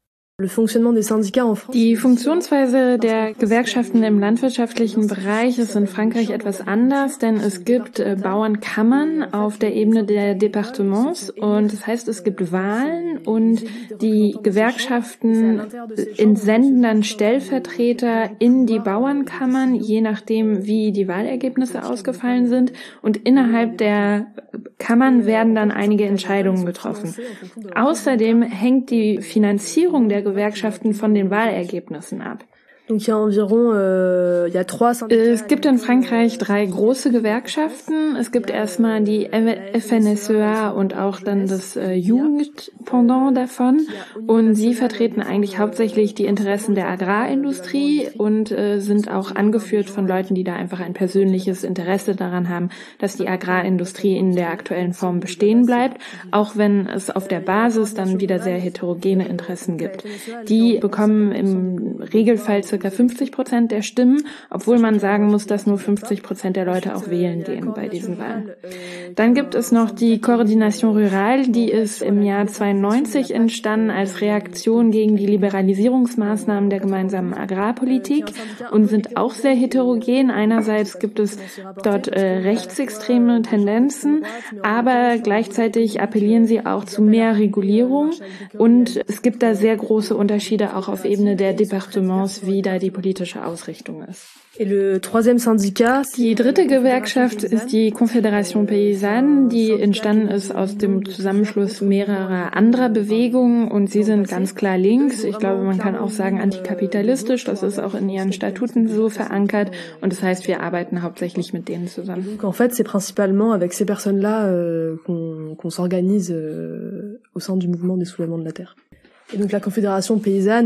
Die Funktionsweise der Gewerkschaften im landwirtschaftlichen Bereich ist in Frankreich etwas anders, denn es gibt Bauernkammern auf der Ebene der Départements und das heißt, es gibt Wahlen und die Gewerkschaften entsenden dann Stellvertreter in die Bauernkammern, je nachdem, wie die Wahlergebnisse ausgefallen sind, und innerhalb der Kammern werden dann einige Entscheidungen getroffen. Außerdem hängt die Finanzierung der Gewerkschaften von den Wahlergebnissen ab. Es gibt in Frankreich 3 große Gewerkschaften. Es gibt erstmal die FNSEA und auch dann das Jugendpendant davon. Und sie vertreten eigentlich hauptsächlich die Interessen der Agrarindustrie und sind auch angeführt von Leuten, die da einfach ein persönliches Interesse daran haben, dass die Agrarindustrie in der aktuellen Form bestehen bleibt, auch wenn es auf der Basis dann wieder sehr heterogene Interessen gibt. Die bekommen im Regelfall ca. 50% der Stimmen, obwohl man sagen muss, dass nur 50% der Leute auch wählen gehen bei diesen Wahlen. Dann gibt es noch die Coordination Rurale, die ist im Jahr 92 entstanden als Reaktion gegen die Liberalisierungsmaßnahmen der gemeinsamen Agrarpolitik und sind auch sehr heterogen. Einerseits gibt es dort rechtsextreme Tendenzen, aber gleichzeitig appellieren sie auch zu mehr Regulierung und es gibt da sehr große Unterschiede auch auf Ebene der Départements, wie da die politische Ausrichtung ist. Die dritte Gewerkschaft ist die Confédération Paysanne, die entstanden ist aus dem Zusammenschluss mehrerer anderer Bewegungen und sie sind ganz klar links. Ich glaube, man kann auch sagen antikapitalistisch, das ist auch in ihren Statuten so verankert und das heißt, wir arbeiten hauptsächlich mit denen zusammen. En fait, c'est principalement avec ces personnes-là qu'on s'organise au sein du mouvement des soulèvements de la terre. Die Confédération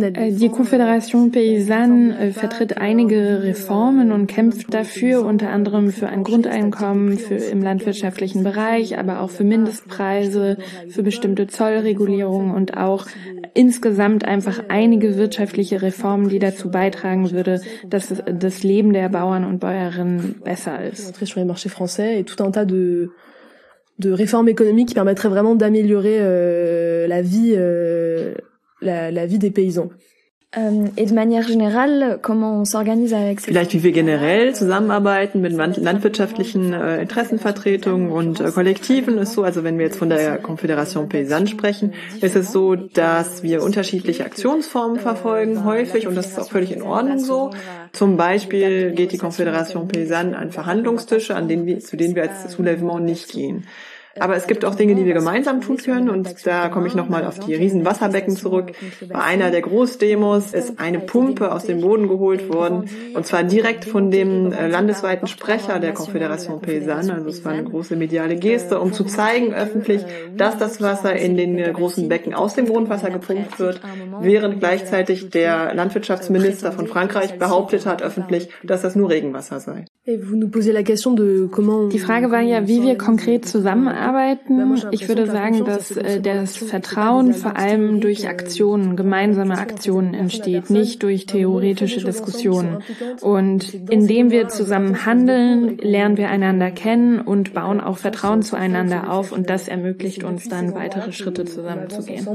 Paysanne vertritt einige Reformen und kämpft dafür, unter anderem für ein Grundeinkommen im landwirtschaftlichen Bereich, aber auch für Mindestpreise, für bestimmte Zollregulierungen und auch insgesamt einfach einige wirtschaftliche Reformen, die dazu beitragen würde, dass das Leben der Bauern und Bäuerinnen besser ist. Sur les marchés français et tout un tas de réformes économiques qui permettraient vraiment d'améliorer la vie des paysans. Et de manière générale, comment on s'organise avec ces... Vielleicht wie wir generell zusammenarbeiten mit landwirtschaftlichen Interessenvertretungen und Kollektiven ist so, also wenn wir jetzt von der Confédération Paysanne sprechen, ist es so, dass wir unterschiedliche Aktionsformen verfolgen, häufig, und das ist auch völlig in Ordnung so. Zum Beispiel geht die Confédération Paysanne an Verhandlungstische, zu denen wir als Soulèvement nicht gehen. Aber es gibt auch Dinge, die wir gemeinsam tun können, und da komme ich nochmal auf die riesen Wasserbecken zurück. Bei einer der Großdemos ist eine Pumpe aus dem Boden geholt worden, und zwar direkt von dem landesweiten Sprecher der Confédération Paysanne. Also es war eine große mediale Geste, um zu zeigen öffentlich, dass das Wasser in den großen Becken aus dem Grundwasser gepumpt wird, während gleichzeitig der Landwirtschaftsminister von Frankreich behauptet hat öffentlich, dass das nur Regenwasser sei. Die Frage war ja, wie wir konkret zusammenarbeiten. Ich würde sagen, dass das Vertrauen vor allem durch Aktionen, gemeinsame Aktionen entsteht, nicht durch theoretische Diskussionen. Und indem wir zusammen handeln, lernen wir einander kennen und bauen auch Vertrauen zueinander auf, und das ermöglicht uns dann, weitere Schritte zusammenzugehen.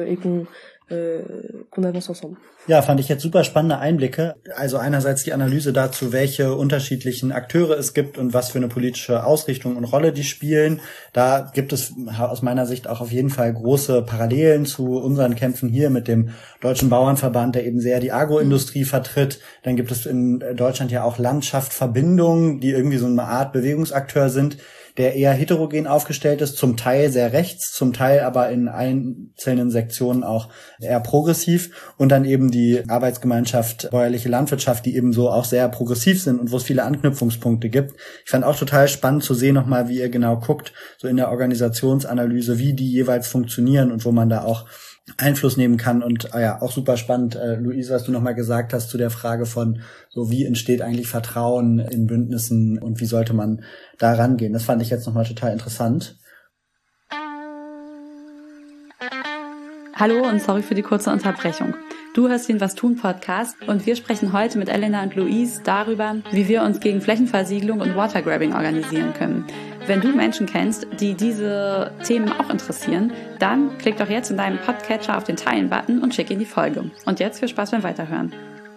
Ja, fand ich jetzt super spannende Einblicke. Also einerseits die Analyse dazu, welche unterschiedlichen Akteure es gibt und was für eine politische Ausrichtung und Rolle die spielen. Da gibt es aus meiner Sicht auch auf jeden Fall große Parallelen zu unseren Kämpfen hier mit dem Deutschen Bauernverband, der eben sehr die Agroindustrie vertritt. Dann gibt es in Deutschland ja auch Landschaftsverbindungen, die irgendwie so eine Art Bewegungsakteur sind, der eher heterogen aufgestellt ist, zum Teil sehr rechts, zum Teil aber in einzelnen Sektionen auch eher progressiv, und dann eben die Arbeitsgemeinschaft Bäuerliche Landwirtschaft, die eben so auch sehr progressiv sind und wo es viele Anknüpfungspunkte gibt. Ich fand auch total spannend zu sehen nochmal, wie ihr genau guckt, so in der Organisationsanalyse, wie die jeweils funktionieren und wo man da auch Einfluss nehmen kann. Und ja, auch super spannend, Luise, was du nochmal gesagt hast zu der Frage von so, wie entsteht eigentlich Vertrauen in Bündnissen und wie sollte man da rangehen. Das fand ich jetzt nochmal total interessant. Hallo und sorry für die kurze Unterbrechung. Du hörst den Was tun Podcast, und wir sprechen heute mit Elena und Luise darüber, wie wir uns gegen Flächenversiegelung und Watergrabbing organisieren können. Wenn du Menschen kennst, die diese Themen auch interessieren, dann klick doch jetzt in deinem Podcatcher auf den Teilen-Button und schick in die Folge. Und jetzt viel Spaß beim Weiterhören.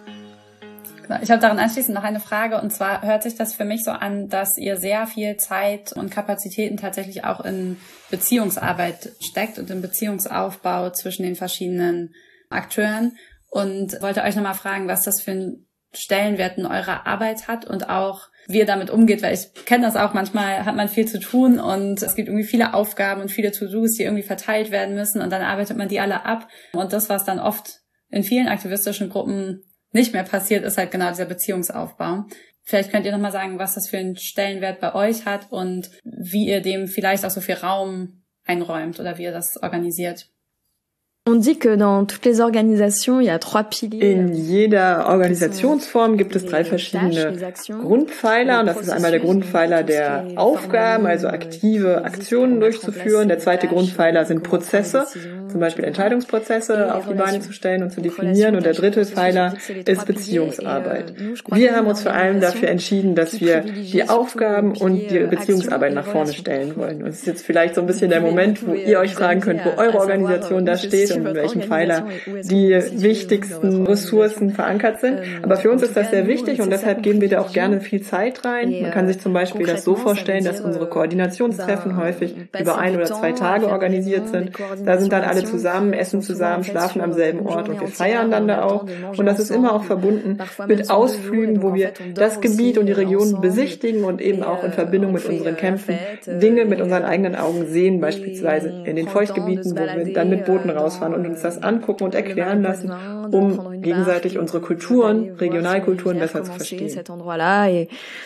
Ich habe daran anschließend noch eine Frage, und zwar hört sich das für mich so an, dass ihr sehr viel Zeit und Kapazitäten tatsächlich auch in Beziehungsarbeit steckt und im Beziehungsaufbau zwischen den verschiedenen Akteuren, und wollte euch nochmal fragen, was das für einen Stellenwert in eurer Arbeit hat und auch wie ihr damit umgeht, weil ich kenne das auch, manchmal hat man viel zu tun und es gibt irgendwie viele Aufgaben und viele To-Dos, die irgendwie verteilt werden müssen, und dann arbeitet man die alle ab, und das, was dann oft in vielen aktivistischen Gruppen nicht mehr passiert, ist halt genau dieser Beziehungsaufbau. Vielleicht könnt ihr nochmal sagen, was das für einen Stellenwert bei euch hat und wie ihr dem vielleicht auch so viel Raum einräumt oder wie ihr das organisiert. On dit que dans toutes les organisations, il y a 3 piliers. In jeder Organisationsform gibt es 3 verschiedene Grundpfeiler. Und das ist einmal der Grundpfeiler der Aufgaben, also aktive Aktionen durchzuführen. Der zweite Grundpfeiler sind Prozesse, zum Beispiel Entscheidungsprozesse auf die Beine zu stellen und zu definieren. Und der dritte Pfeiler ist Beziehungsarbeit. Wir haben uns vor allem dafür entschieden, dass wir die Aufgaben und die Beziehungsarbeit nach vorne stellen wollen. Und es ist jetzt vielleicht so ein bisschen der Moment, wo ihr euch fragen könnt, wo eure Organisation da steht und in welchem Pfeiler die wichtigsten Ressourcen verankert sind. Aber für uns ist das sehr wichtig, und deshalb geben wir da auch gerne viel Zeit rein. Man kann sich zum Beispiel das so vorstellen, dass unsere Koordinationstreffen häufig über 1 oder 2 Tage organisiert sind. Da sind dann alle zusammen, essen zusammen, schlafen am selben Ort, und wir feiern dann da auch. Und das ist immer auch verbunden mit Ausflügen, wo wir das Gebiet und die Region besichtigen und eben auch in Verbindung mit unseren Kämpfen Dinge mit unseren eigenen Augen sehen, beispielsweise in den Feuchtgebieten, wo wir dann mit Booten rausfahren und uns das angucken und erklären lassen, um gegenseitig unsere Kulturen, Regionalkulturen besser zu verstehen.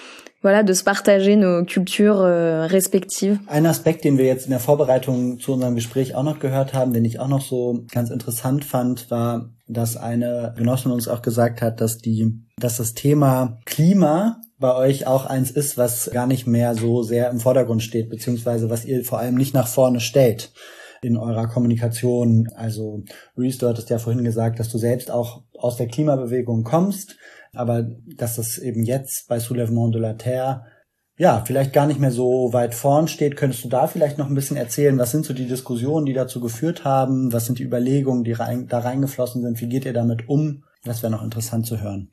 voilà, de se partager nos cultures respectives. Ein Aspekt, den wir jetzt in der Vorbereitung zu unserem Gespräch auch noch gehört haben, den ich auch noch so ganz interessant fand, war, dass eine Genossin uns auch gesagt hat, dass das Thema Klima bei euch auch eins ist, was gar nicht mehr so sehr im Vordergrund steht, beziehungsweise was ihr vor allem nicht nach vorne stellt in eurer Kommunikation. Also Reese, du hattest ja vorhin gesagt, dass du selbst auch aus der Klimabewegung kommst, aber dass das eben jetzt bei Soulèvement de la Terre ja vielleicht gar nicht mehr so weit vorn steht. Könntest du da vielleicht noch ein bisschen erzählen, was sind so die Diskussionen, die dazu geführt haben? Was sind die Überlegungen, die da reingeflossen sind? Wie geht ihr damit um? Das wäre noch interessant zu hören.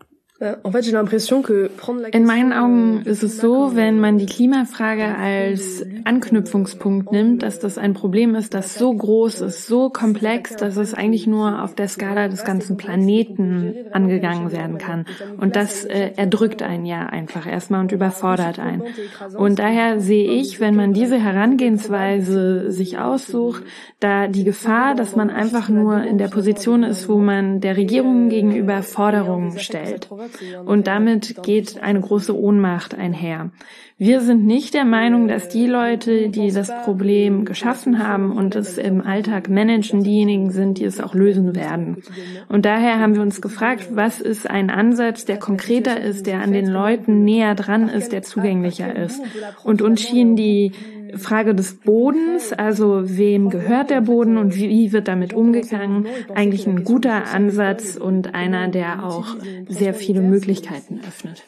In meinen Augen ist es so, wenn man die Klimafrage als Anknüpfungspunkt nimmt, dass das ein Problem ist, das so groß ist, so komplex, dass es eigentlich nur auf der Skala des ganzen Planeten angegangen werden kann. Und das erdrückt einen ja einfach erstmal und überfordert einen. Und daher sehe ich, wenn man diese Herangehensweise sich aussucht, da die Gefahr, dass man einfach nur in der Position ist, wo man der Regierung gegenüber Forderungen stellt. Und damit geht eine große Ohnmacht einher. Wir sind nicht der Meinung, dass die Leute, die das Problem geschaffen haben und es im Alltag managen, diejenigen sind, die es auch lösen werden. Und daher haben wir uns gefragt, was ist ein Ansatz, der konkreter ist, der an den Leuten näher dran ist, der zugänglicher ist. Und uns schien die Frage des Bodens, also wem gehört der Boden und wie wird damit umgegangen, eigentlich ein guter Ansatz und einer, der auch sehr viele Möglichkeiten öffnet.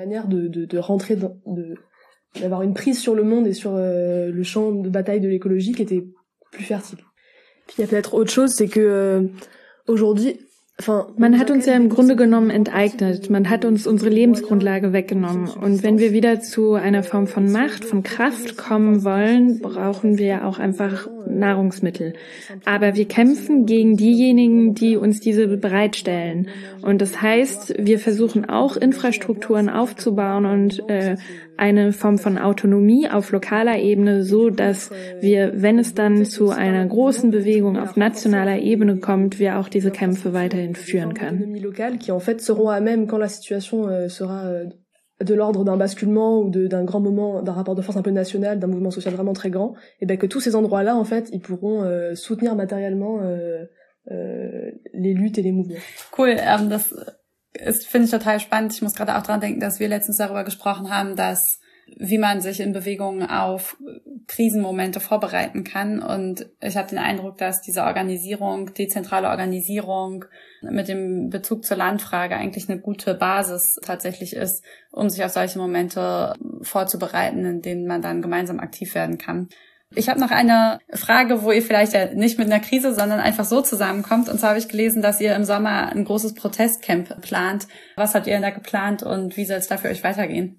D'avoir une prise sur le monde et sur le champ de bataille de l'écologie qui était plus fertile. Puis il y a peut-être autre chose, c'est que aujourd'hui man hat uns ja im Grunde genommen enteignet. Man hat uns unsere Lebensgrundlage weggenommen. Und wenn wir wieder zu einer Form von Macht, von Kraft kommen wollen, brauchen wir auch einfach Nahrungsmittel. Aber wir kämpfen gegen diejenigen, die uns diese bereitstellen. Und das heißt, wir versuchen auch Infrastrukturen aufzubauen und eine Form von Autonomie auf lokaler Ebene, so dass wir, wenn es dann zu einer großen Bewegung auf nationaler Ebene kommt, wir auch diese Kämpfe weiterhin führen können. Qui en fait seront à même quand la situation sera de l'ordre d'un basculement ou d'un grand moment, d'un rapport de force un peu national, d'un mouvement social vraiment très grand, et ben que tous ces endroits-là en fait, ils pourront soutenir matériellement les luttes et les mouvements. Cool, das finde ich total spannend. Ich muss gerade auch dran denken, dass wir letztens darüber gesprochen haben, wie man sich in Bewegungen auf Krisenmomente vorbereiten kann. Und ich habe den Eindruck, dass diese Organisierung, dezentrale Organisierung mit dem Bezug zur Landfrage eigentlich eine gute Basis tatsächlich ist, um sich auf solche Momente vorzubereiten, in denen man dann gemeinsam aktiv werden kann. Ich habe noch eine Frage, wo ihr vielleicht ja nicht mit einer Krise, sondern einfach so zusammenkommt. Und zwar habe ich gelesen, dass ihr im Sommer ein großes Protestcamp plant. Was habt ihr denn da geplant und wie soll es da für euch weitergehen?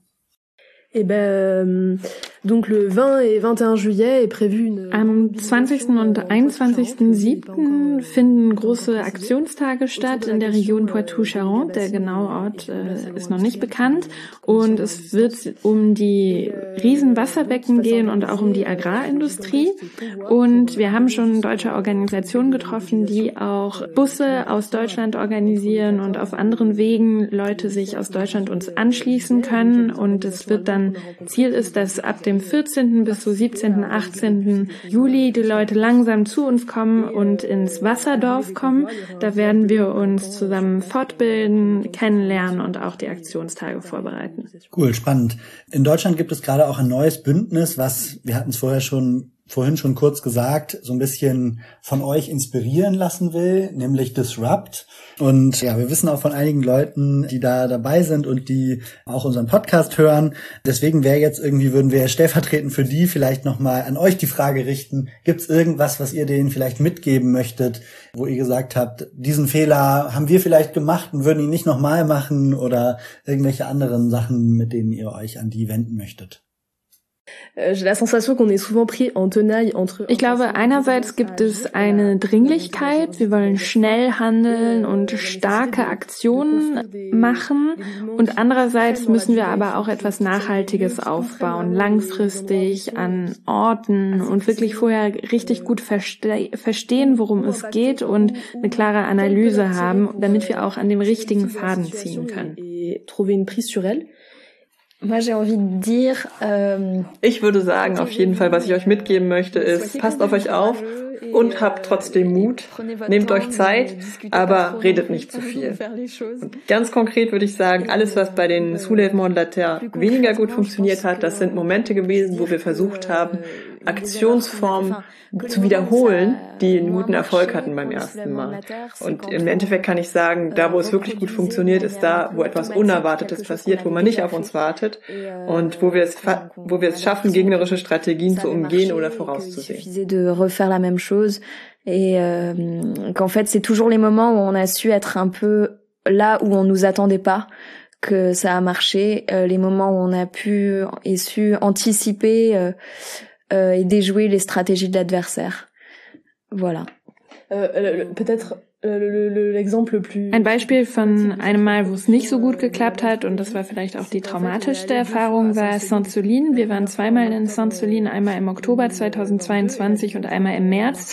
Donc le 20 et 21 juillet est prévu Am 20. und 21.07. finden große Aktionstage statt in der Region Poitou-Charentes. Der genaue Ort ist noch nicht bekannt. Und es wird um die Riesenwasserbecken gehen und auch um die Agrarindustrie. Und wir haben schon deutsche Organisationen getroffen, die auch Busse aus Deutschland organisieren und auf anderen Wegen Leute sich aus Deutschland uns anschließen können. Und es wird dann, Ziel ist, dass ab dem 14. bis zum 17., 18. Juli die Leute langsam zu uns kommen und ins Wasserdorf kommen. Da werden wir uns zusammen fortbilden, kennenlernen und auch die Aktionstage vorbereiten. Cool, spannend. In Deutschland gibt es gerade auch ein neues Bündnis, wir hatten es vorhin schon kurz gesagt, so ein bisschen von euch inspirieren lassen will, nämlich Disrupt. Und ja, wir wissen auch von einigen Leuten, die da dabei sind und die auch unseren Podcast hören. Deswegen würden wir stellvertretend für die vielleicht nochmal an euch die Frage richten, gibt es irgendwas, was ihr denen vielleicht mitgeben möchtet, wo ihr gesagt habt, diesen Fehler haben wir vielleicht gemacht und würden ihn nicht nochmal machen oder irgendwelche anderen Sachen, mit denen ihr euch an die wenden möchtet? Ich glaube, einerseits gibt es eine Dringlichkeit. Wir wollen schnell handeln und starke Aktionen machen. Und andererseits müssen wir aber auch etwas Nachhaltiges aufbauen, langfristig an Orten und wirklich vorher richtig gut verstehen, worum es geht und eine klare Analyse haben, damit wir auch an dem richtigen Faden ziehen können. Ich würde sagen, auf jeden Fall, was ich euch mitgeben möchte, ist, passt auf euch auf und habt trotzdem Mut. Nehmt euch Zeit, aber redet nicht zu viel. Und ganz konkret würde ich sagen, alles, was bei den Soulèvements de la Terre weniger gut funktioniert hat, das sind Momente gewesen, wo wir versucht haben, Aktionsformen zu wiederholen, die einen guten Erfolg hatten beim ersten Mal. Und im Endeffekt kann ich sagen, da, wo es wirklich gut funktioniert, ist da, wo etwas Unerwartetes passiert, wo man nicht auf uns wartet und wo wir es schaffen, gegnerische Strategien zu umgehen oder vorauszusehen. De refaire la même chose et qu'en fait c'est toujours les moments où on a su être un peu là où on nous attendait pas que ça a marché, les moments où on a pu et su anticiper et déjouer les stratégies de l'adversaire. Voilà. Peut-être l'exemple plus... Ein Beispiel von einem Mal, wo es nicht so gut geklappt hat, und das war vielleicht auch die traumatischste Erfahrung, war Sainte-Soline. Wir waren zweimal in Sainte-Soline, einmal im Oktober 2022 und einmal im März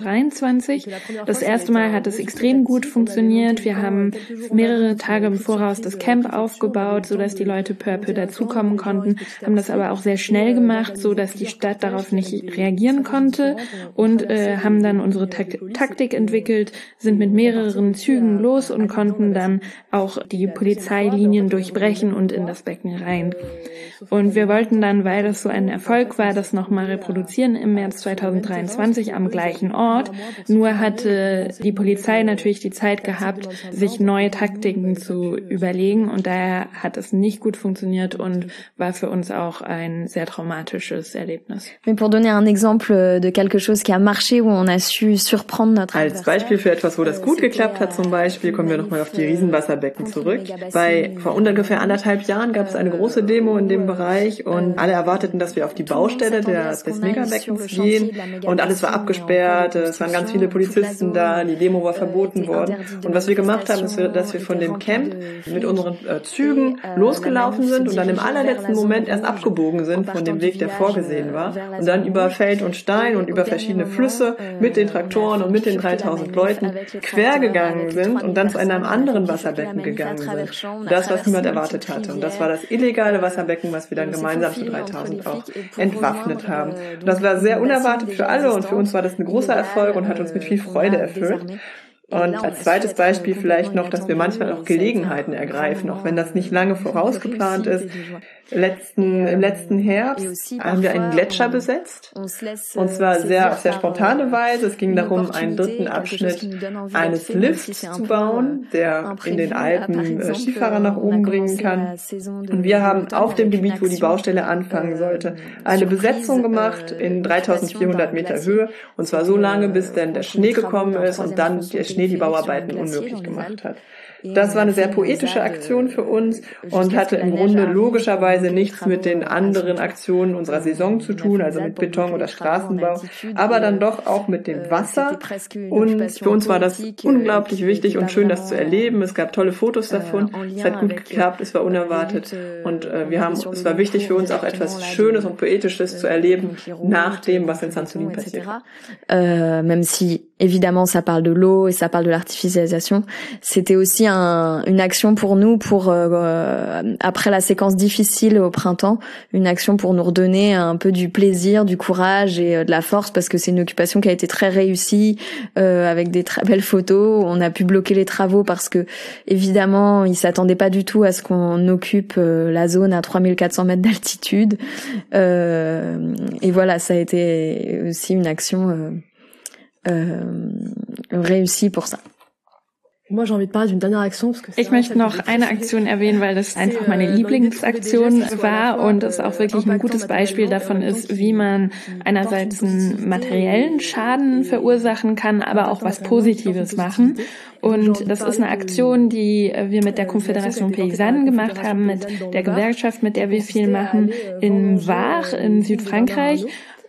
2023. Das erste Mal hat es extrem gut funktioniert. Wir haben mehrere Tage im Voraus das Camp aufgebaut, sodass die Leute peu à peu dazukommen konnten, haben das aber auch sehr schnell gemacht, sodass die Stadt darauf nicht reagieren konnte und haben dann unsere Taktik entwickelt, sind mit mehreren Zügen los und konnten dann auch die Polizeilinien durchbrechen und in das Becken rein. Und wir wollten dann, weil das so ein Erfolg war, das nochmal reproduzieren im März 2023 am gleichen Ort. Nur hatte die Polizei natürlich die Zeit gehabt, sich neue Taktiken zu überlegen und daher hat es nicht gut funktioniert und war für uns auch ein sehr traumatisches Erlebnis. Mais pour donner un exemple de quelque chose qui a marché, où on a su surprendre notre Als Beispiel für etwas, wo das gut geklappt hat, zum Beispiel, kommen wir nochmal auf die Riesenwasserbecken zurück. Vor ungefähr 1,5 Jahren gab es eine große Demo in dem Bereich und alle erwarteten, dass wir auf die Baustelle des Megabeckens gehen und alles war abgesperrt, es waren ganz viele Polizisten da, die Demo war verboten worden. Und was wir gemacht haben, ist, dass wir von dem Camp mit unseren Zügen losgelaufen sind und dann im allerletzten Moment erst abgebogen sind von dem Weg, der vorgesehen war und dann über Feld und Stein und über verschiedene Flüsse mit den Traktoren und mit den 3000 Leuten quer gegangen sind und dann zu einem anderen Wasserbecken gegangen sind. Das, was niemand erwartet hatte. Und das war das illegale Wasserbecken, was wir dann gemeinsam zu 3000 auch entwaffnet haben. Und das war sehr unerwartet für alle und für uns war das ein großer Erfolg und hat uns mit viel Freude erfüllt. Und als zweites Beispiel vielleicht noch, dass wir manchmal auch Gelegenheiten ergreifen, auch wenn das nicht lange vorausgeplant ist. Im letzten Herbst haben wir einen Gletscher besetzt. Und zwar auf sehr spontane Weise. Es ging darum, einen dritten Abschnitt eines Lifts zu bauen, der in den Alpen Skifahrer nach oben bringen kann. Und wir haben auf dem Gebiet, wo die Baustelle anfangen sollte, eine Besetzung gemacht in 3400 Meter Höhe. Und zwar so lange, bis dann der Schnee gekommen ist und dann der Schnee die Bauarbeiten unmöglich gemacht hat. Das war eine sehr poetische Aktion für uns und hatte im Grunde logischerweise nichts mit den anderen Aktionen unserer Saison zu tun, also mit Beton oder Straßenbau, aber dann doch auch mit dem Wasser. Und für uns war das unglaublich wichtig und schön, das zu erleben. Es gab tolle Fotos davon. Es hat gut geklappt, es war unerwartet und es war wichtig für uns auch etwas Schönes und Poetisches zu erleben nach dem, was in Sainte-Soline passiert. Même si évidemment ça parle de l'eau et ça parle de l'artificialisation, c'était aussi une action pour nous après la séquence difficile au printemps, une action pour nous redonner un peu du plaisir, du courage et de la force parce que c'est une occupation qui a été très réussie avec des très belles photos. On a pu bloquer les travaux parce que évidemment, ils s'attendaient pas du tout à ce qu'on occupe la zone à 3400 mètres d'altitude. Et voilà, ça a été aussi une action réussie pour ça. Ich möchte noch eine Aktion erwähnen, weil das einfach meine Lieblingsaktion war und es auch wirklich ein gutes Beispiel davon ist, wie man einerseits einen materiellen Schaden verursachen kann, aber auch was Positives machen. Und das ist eine Aktion, die wir mit der Confédération Paysanne gemacht haben, mit der Gewerkschaft, mit der wir viel machen, in Var in Südfrankreich.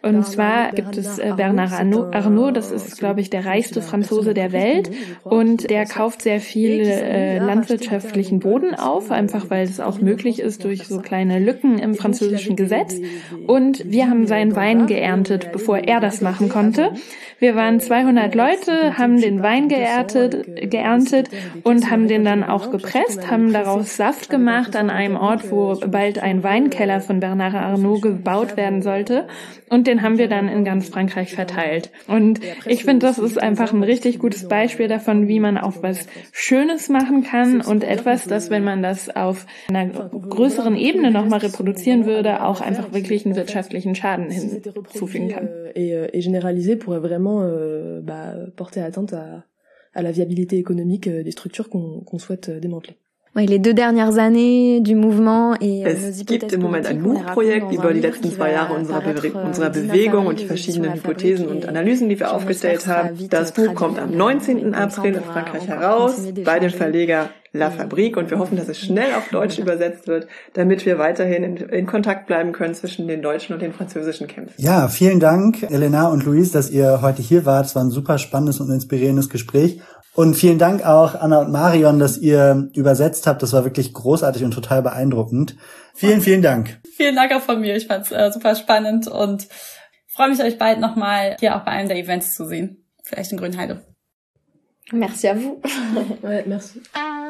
Und zwar gibt es Bernard Arnault, das ist, glaube ich, der reichste Franzose der Welt. Und der kauft sehr viel landwirtschaftlichen Boden auf, einfach weil es auch möglich ist durch so kleine Lücken im französischen Gesetz. Und wir haben seinen Wein geerntet, bevor er das machen konnte. Wir waren 200 Leute, haben den Wein geerntet und haben den dann auch gepresst, haben daraus Saft gemacht an einem Ort, wo bald ein Weinkeller von Bernard Arnault gebaut werden sollte. Und den haben wir dann in ganz Frankreich verteilt. Und ich finde, das ist einfach ein richtig gutes Beispiel davon, wie man auch was Schönes machen kann und etwas, das, wenn man das auf einer größeren Ebene nochmal reproduzieren würde, auch einfach wirklich einen wirtschaftlichen Schaden hinzufügen kann. Et généraliser pourrait vraiment porter atteinte à la viabilité économique des structures qu'on souhaite démanteler. Les 2 dernières années du Mouvement et es gibt im Moment ein Buchprojekt über die letzten 2 Jahre unserer Bewegung und die verschiedenen Hypothesen und Analysen, die wir aufgestellt haben. Das Buch kommt am 19. April in Frankreich heraus bei dem Verleger La Fabrique und wir hoffen, dass es schnell auf Deutsch übersetzt wird, damit wir weiterhin in Kontakt bleiben können zwischen den deutschen und den französischen Kämpfen. Ja, vielen Dank, Elena und Louise, dass ihr heute hier wart. Es war ein super spannendes und inspirierendes Gespräch. Und vielen Dank auch, Anna und Marion, dass ihr übersetzt habt. Das war wirklich großartig und total beeindruckend. Vielen, vielen Dank. Vielen Dank auch von mir. Ich fand's super spannend und freue mich, euch bald nochmal hier auch bei einem der Events zu sehen. Vielleicht in Grünheide. Merci à vous. Ouais, merci.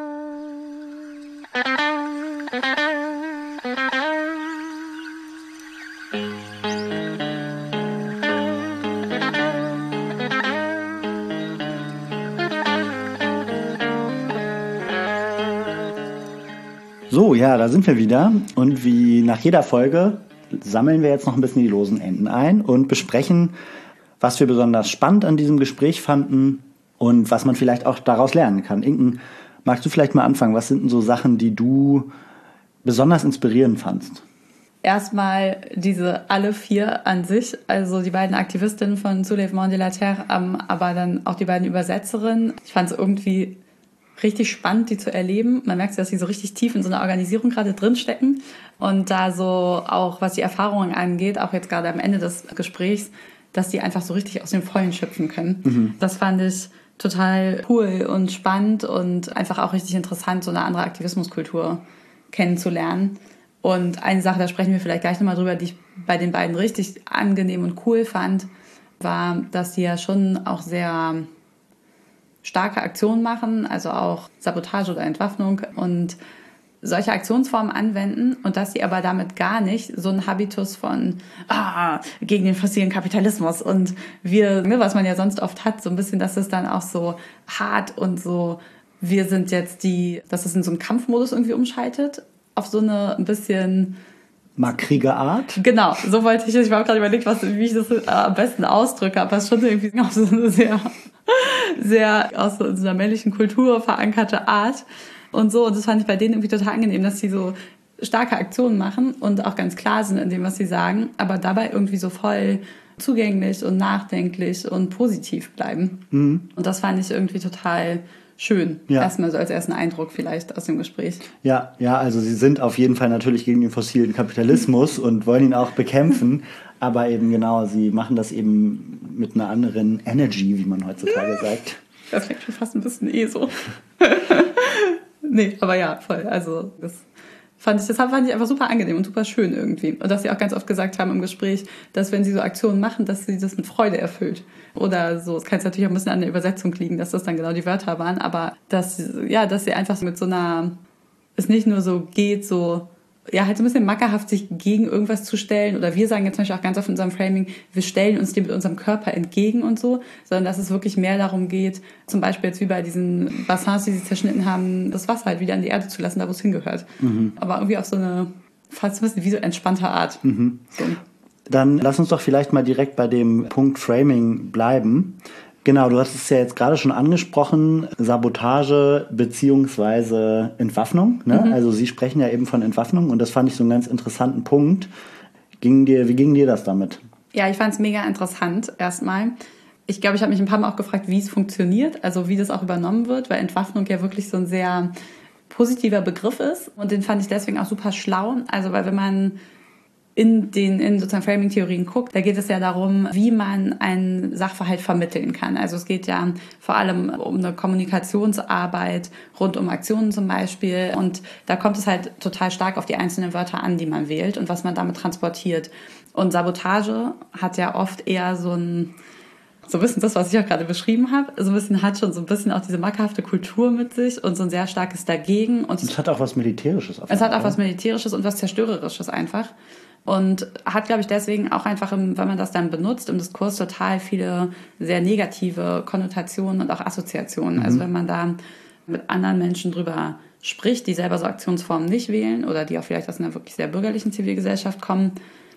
So, ja, da sind wir wieder. Und wie nach jeder Folge sammeln wir jetzt noch ein bisschen die losen Enden ein und besprechen, was wir besonders spannend an diesem Gespräch fanden und was man vielleicht auch daraus lernen kann. Inken, magst du vielleicht mal anfangen? Was sind denn so Sachen, die du besonders inspirierend fandst? Erstmal diese alle 4 an sich, also die beiden Aktivistinnen von Soulèvement de la Terre, aber dann auch die beiden Übersetzerinnen. Ich fand es irgendwie richtig spannend, die zu erleben. Man merkt, dass sie so richtig tief in so einer Organisation gerade drinstecken und da so auch, was die Erfahrungen angeht, auch jetzt gerade am Ende des Gesprächs, dass die einfach so richtig aus dem Vollen schöpfen können. Mhm. Das fand ich total cool und spannend und einfach auch richtig interessant, so eine andere Aktivismuskultur kennenzulernen. Und eine Sache, da sprechen wir vielleicht gleich nochmal drüber, die ich bei den beiden richtig angenehm und cool fand, war, dass sie ja schon auch sehr starke Aktionen machen, also auch Sabotage oder Entwaffnung und solche Aktionsformen anwenden und dass sie aber damit gar nicht so einen Habitus von gegen den fossilen Kapitalismus und wir, was man ja sonst oft hat, so ein bisschen, dass es dann auch so hart und so, wir sind jetzt dass es in so einen Kampfmodus irgendwie umschaltet, auf so eine ein bisschen markrige Art. Genau, so wollte ich war auch gerade überlegt, wie ich das am besten ausdrücke, aber es ist schon irgendwie auf so eine sehr aus so einer männlichen Kultur verankerte Art und so. Und das fand ich bei denen irgendwie total angenehm, dass sie so starke Aktionen machen und auch ganz klar sind in dem, was sie sagen, aber dabei irgendwie so voll zugänglich und nachdenklich und positiv bleiben. Mhm. Und das fand ich irgendwie total schön. Ja. Erstmal so als ersten Eindruck vielleicht aus dem Gespräch. Ja, also sie sind auf jeden Fall natürlich gegen den fossilen Kapitalismus und wollen ihn auch bekämpfen. Aber eben genau, sie machen das eben mit einer anderen Energy, wie man heutzutage sagt. Das klingt schon fast ein bisschen so. Nee, aber ja, voll. Also das fand ich einfach super angenehm und super schön irgendwie. Und dass sie auch ganz oft gesagt haben im Gespräch, dass wenn sie so Aktionen machen, dass sie das mit Freude erfüllt. Oder so, es kann jetzt natürlich auch ein bisschen an der Übersetzung liegen, dass das dann genau die Wörter waren, aber dass sie einfach mit so einer, es nicht nur so geht, so halt so ein bisschen mackerhaft sich gegen irgendwas zu stellen. Oder wir sagen jetzt zum Beispiel auch ganz oft in unserem Framing, wir stellen uns dem mit unserem Körper entgegen und so, sondern dass es wirklich mehr darum geht, zum Beispiel jetzt wie bei diesen Bassins, die sie zerschnitten haben, das Wasser halt wieder an die Erde zu lassen, da wo es hingehört. Mhm. Aber irgendwie auf so eine fast ein bisschen wie so entspannte Art. Mhm. So. Dann lass uns doch vielleicht mal direkt bei dem Punkt Framing bleiben. Genau, du hast es ja jetzt gerade schon angesprochen, Sabotage beziehungsweise Entwaffnung. Ne? Mhm. Also Sie sprechen ja eben von Entwaffnung und das fand ich so einen ganz interessanten Punkt. Wie ging dir das damit? Ja, ich fand es mega interessant erstmal. Ich glaube, ich habe mich ein paar Mal auch gefragt, wie es funktioniert, also wie das auch übernommen wird, weil Entwaffnung ja wirklich so ein sehr positiver Begriff ist und den fand ich deswegen auch super schlau. Also weil wenn man in sozusagen Framing-Theorien guckt, da geht es ja darum, wie man einen Sachverhalt vermitteln kann. Also es geht ja vor allem um eine Kommunikationsarbeit rund um Aktionen zum Beispiel. Und da kommt es halt total stark auf die einzelnen Wörter an, die man wählt und was man damit transportiert. Und Sabotage hat ja oft eher so ein bisschen das, was ich auch gerade beschrieben habe, so ein bisschen hat schon so ein bisschen auch diese mackerhafte Kultur mit sich und so ein sehr starkes Dagegen. Und es hat auch was Militärisches. Es hat auch was Militärisches und was Zerstörerisches einfach. Und hat, glaube ich, deswegen auch einfach, wenn man das dann benutzt, im Diskurs total viele sehr negative Konnotationen und auch Assoziationen. Also wenn man da mit anderen Menschen drüber spricht, die selber so Aktionsformen nicht wählen oder die auch vielleicht aus einer wirklich sehr bürgerlichen Zivilgesellschaft kommen,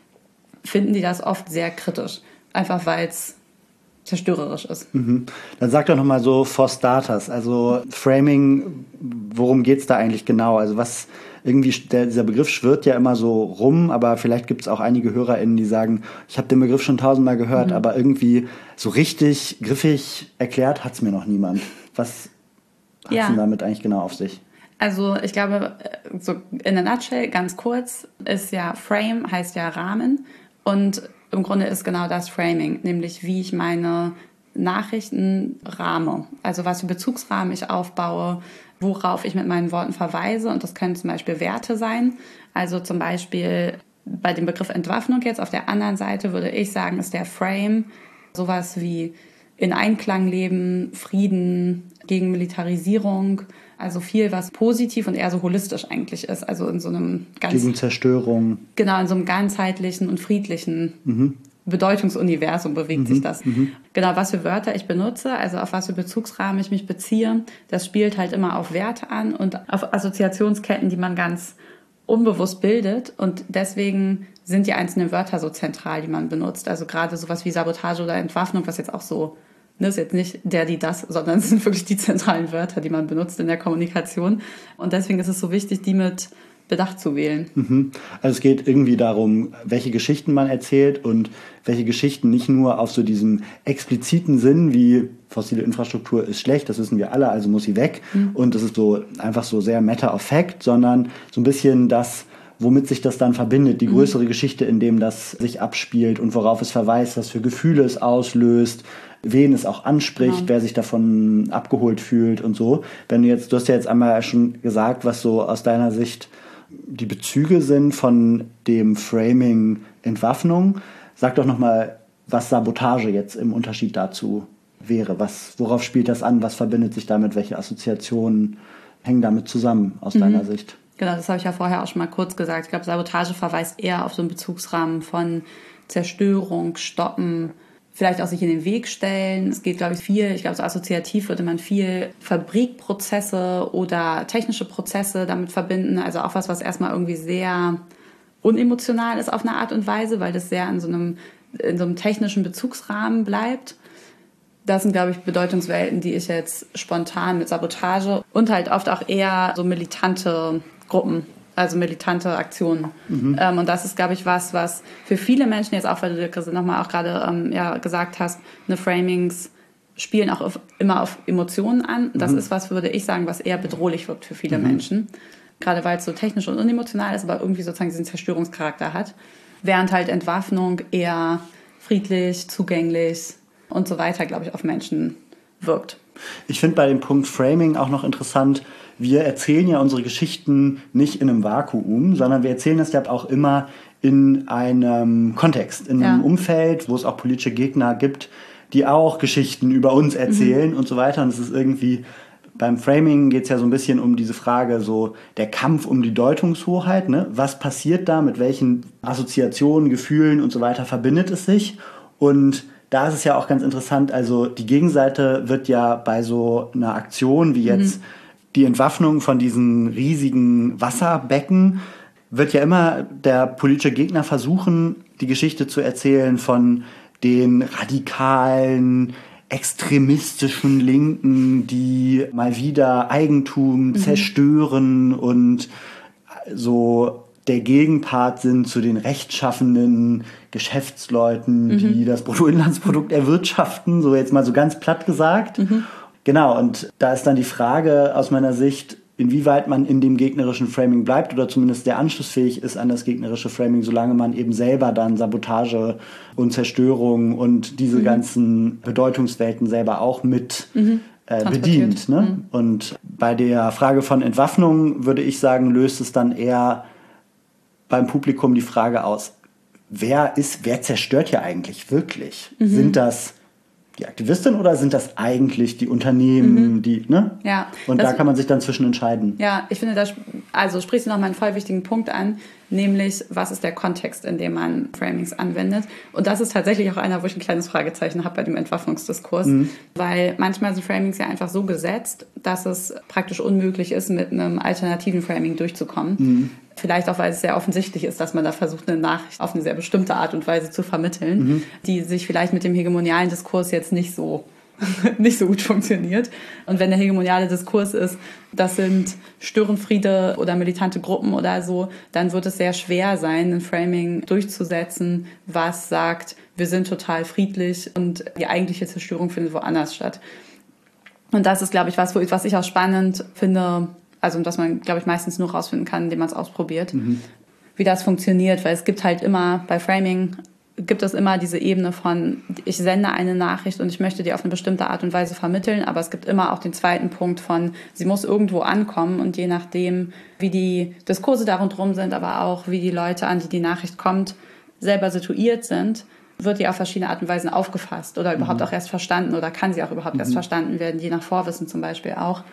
finden die das oft sehr kritisch. Einfach weil es zerstörerisch ist. Mhm. Dann sag doch nochmal so for starters, also Framing, worum geht's da eigentlich genau? Also was irgendwie, dieser Begriff schwirrt ja immer so rum, aber vielleicht gibt es auch einige HörerInnen, die sagen, ich habe den Begriff schon 1000-mal gehört, aber irgendwie so richtig griffig erklärt hat's mir noch niemand. Was hat's denn damit eigentlich genau auf sich? Also ich glaube, so in a nutshell, ganz kurz, ist ja Frame, heißt ja Rahmen und im Grunde ist genau das Framing, nämlich wie ich meine Nachrichten rahme. Also was für Bezugsrahmen ich aufbaue, worauf ich mit meinen Worten verweise. Und das können zum Beispiel Werte sein. Also zum Beispiel bei dem Begriff Entwaffnung jetzt auf der anderen Seite würde ich sagen, ist der Frame sowas wie in Einklang leben, Frieden, gegen Militarisierung. Also viel, was positiv und eher so holistisch eigentlich ist. Also in so einem gegen Zerstörung. Genau, in so einem ganzheitlichen und friedlichen Bedeutungsuniversum bewegt sich das. Genau, was für Wörter ich benutze, also auf was für Bezugsrahmen ich mich beziehe, das spielt halt immer auf Werte an und auf Assoziationsketten, die man ganz unbewusst bildet. Und deswegen sind die einzelnen Wörter so zentral, die man benutzt. Also gerade sowas wie Sabotage oder Entwaffnung, was jetzt auch so, das ist jetzt nicht der, die, das, sondern es sind wirklich die zentralen Wörter, die man benutzt in der Kommunikation. Und deswegen ist es so wichtig, die mit Bedacht zu wählen. Also es geht irgendwie darum, welche Geschichten man erzählt und welche Geschichten nicht nur auf so diesem expliziten Sinn wie fossile Infrastruktur ist schlecht, das wissen wir alle, also muss sie weg. Und das ist so einfach so sehr matter of fact, sondern so ein bisschen das, womit sich das dann verbindet, die größere Geschichte, in dem das sich abspielt und worauf es verweist, was für Gefühle es auslöst, wen es auch anspricht, wer sich davon abgeholt fühlt und so. Du hast ja jetzt einmal schon gesagt, was so aus deiner Sicht die Bezüge sind von dem Framing Entwaffnung. Sag doch nochmal, was Sabotage jetzt im Unterschied dazu wäre. Worauf spielt das an? Was verbindet sich damit? Welche Assoziationen hängen damit zusammen aus deiner Sicht? Genau, das habe ich ja vorher auch schon mal kurz gesagt. Ich glaube, Sabotage verweist eher auf so einen Bezugsrahmen von Zerstörung, Stoppen, vielleicht auch sich in den Weg stellen. Es geht, glaube ich, ich glaube, so assoziativ würde man viel Fabrikprozesse oder technische Prozesse damit verbinden. Also auch was erstmal irgendwie sehr unemotional ist auf eine Art und Weise, weil das sehr in so einem technischen Bezugsrahmen bleibt. Das sind, glaube ich, Bedeutungswelten, die ich jetzt spontan mit Sabotage und halt oft auch eher so militante Gruppen, also militante Aktionen. Und das ist, glaube ich, was für viele Menschen jetzt auch, weil du dir nochmal auch gerade gesagt hast, Framings spielen auch immer auf Emotionen an. Das ist was, würde ich sagen, was eher bedrohlich wirkt für viele Menschen. Gerade weil es so technisch und unemotional ist, aber irgendwie sozusagen diesen Zerstörungscharakter hat. Während halt Entwaffnung eher friedlich, zugänglich und so weiter, glaube ich, auf Menschen wirkt. Ich finde bei dem Punkt Framing auch noch interessant, wir erzählen ja unsere Geschichten nicht in einem Vakuum, sondern wir erzählen das ja auch immer in einem Kontext, in einem Umfeld, wo es auch politische Gegner gibt, die auch Geschichten über uns erzählen und so weiter. Und es ist irgendwie, beim Framing geht es ja so ein bisschen um diese Frage, so der Kampf um die Deutungshoheit, ne? Was passiert da, mit welchen Assoziationen, Gefühlen und so weiter verbindet es sich? Und da ist es ja auch ganz interessant, also die Gegenseite wird ja bei so einer Aktion wie jetzt die Entwaffnung von diesen riesigen Wasserbecken, wird ja immer der politische Gegner versuchen, die Geschichte zu erzählen von den radikalen, extremistischen Linken, die mal wieder Eigentum zerstören und so der Gegenpart sind zu den rechtschaffenden Geschäftsleuten, die das Bruttoinlandsprodukt erwirtschaften, so jetzt mal so ganz platt gesagt. Genau, und da ist dann die Frage aus meiner Sicht, inwieweit man in dem gegnerischen Framing bleibt oder zumindest sehr anschlussfähig ist an das gegnerische Framing, solange man eben selber dann Sabotage und Zerstörung und diese ganzen Bedeutungswelten selber auch mit bedient. Ne? Und bei der Frage von Entwaffnung würde ich sagen, löst es dann eher beim Publikum die Frage aus, wer zerstört hier eigentlich wirklich? Sind das die Aktivistin oder sind das eigentlich die Unternehmen, die, ne? Ja. Und da kann man sich dann zwischen entscheiden. Ja, ich finde, sprichst du nochmal einen voll wichtigen Punkt an, nämlich, was ist der Kontext, in dem man Framings anwendet? Und das ist tatsächlich auch einer, wo ich ein kleines Fragezeichen habe bei dem Entwaffnungsdiskurs, weil manchmal sind Framings ja einfach so gesetzt, dass es praktisch unmöglich ist, mit einem alternativen Framing durchzukommen. Vielleicht auch, weil es sehr offensichtlich ist, dass man da versucht, eine Nachricht auf eine sehr bestimmte Art und Weise zu vermitteln, die sich vielleicht mit dem hegemonialen Diskurs jetzt nicht so gut funktioniert. Und wenn der hegemoniale Diskurs ist, das sind Störenfriede oder militante Gruppen oder so, dann wird es sehr schwer sein, ein Framing durchzusetzen, was sagt, wir sind total friedlich und die eigentliche Zerstörung findet woanders statt. Und das ist, glaube ich, was ich auch spannend finde, also was man, glaube ich, meistens nur rausfinden kann, indem man es ausprobiert, wie das funktioniert, weil es gibt halt immer, bei Framing gibt es immer diese Ebene von, ich sende eine Nachricht und ich möchte die auf eine bestimmte Art und Weise vermitteln, aber es gibt immer auch den zweiten Punkt von, sie muss irgendwo ankommen und je nachdem, wie die Diskurse da rundherum sind, aber auch wie die Leute, an die die Nachricht kommt, selber situiert sind, wird die auf verschiedene Art und Weisen aufgefasst oder überhaupt auch erst verstanden oder kann sie auch überhaupt erst verstanden werden, je nach Vorwissen zum Beispiel auch.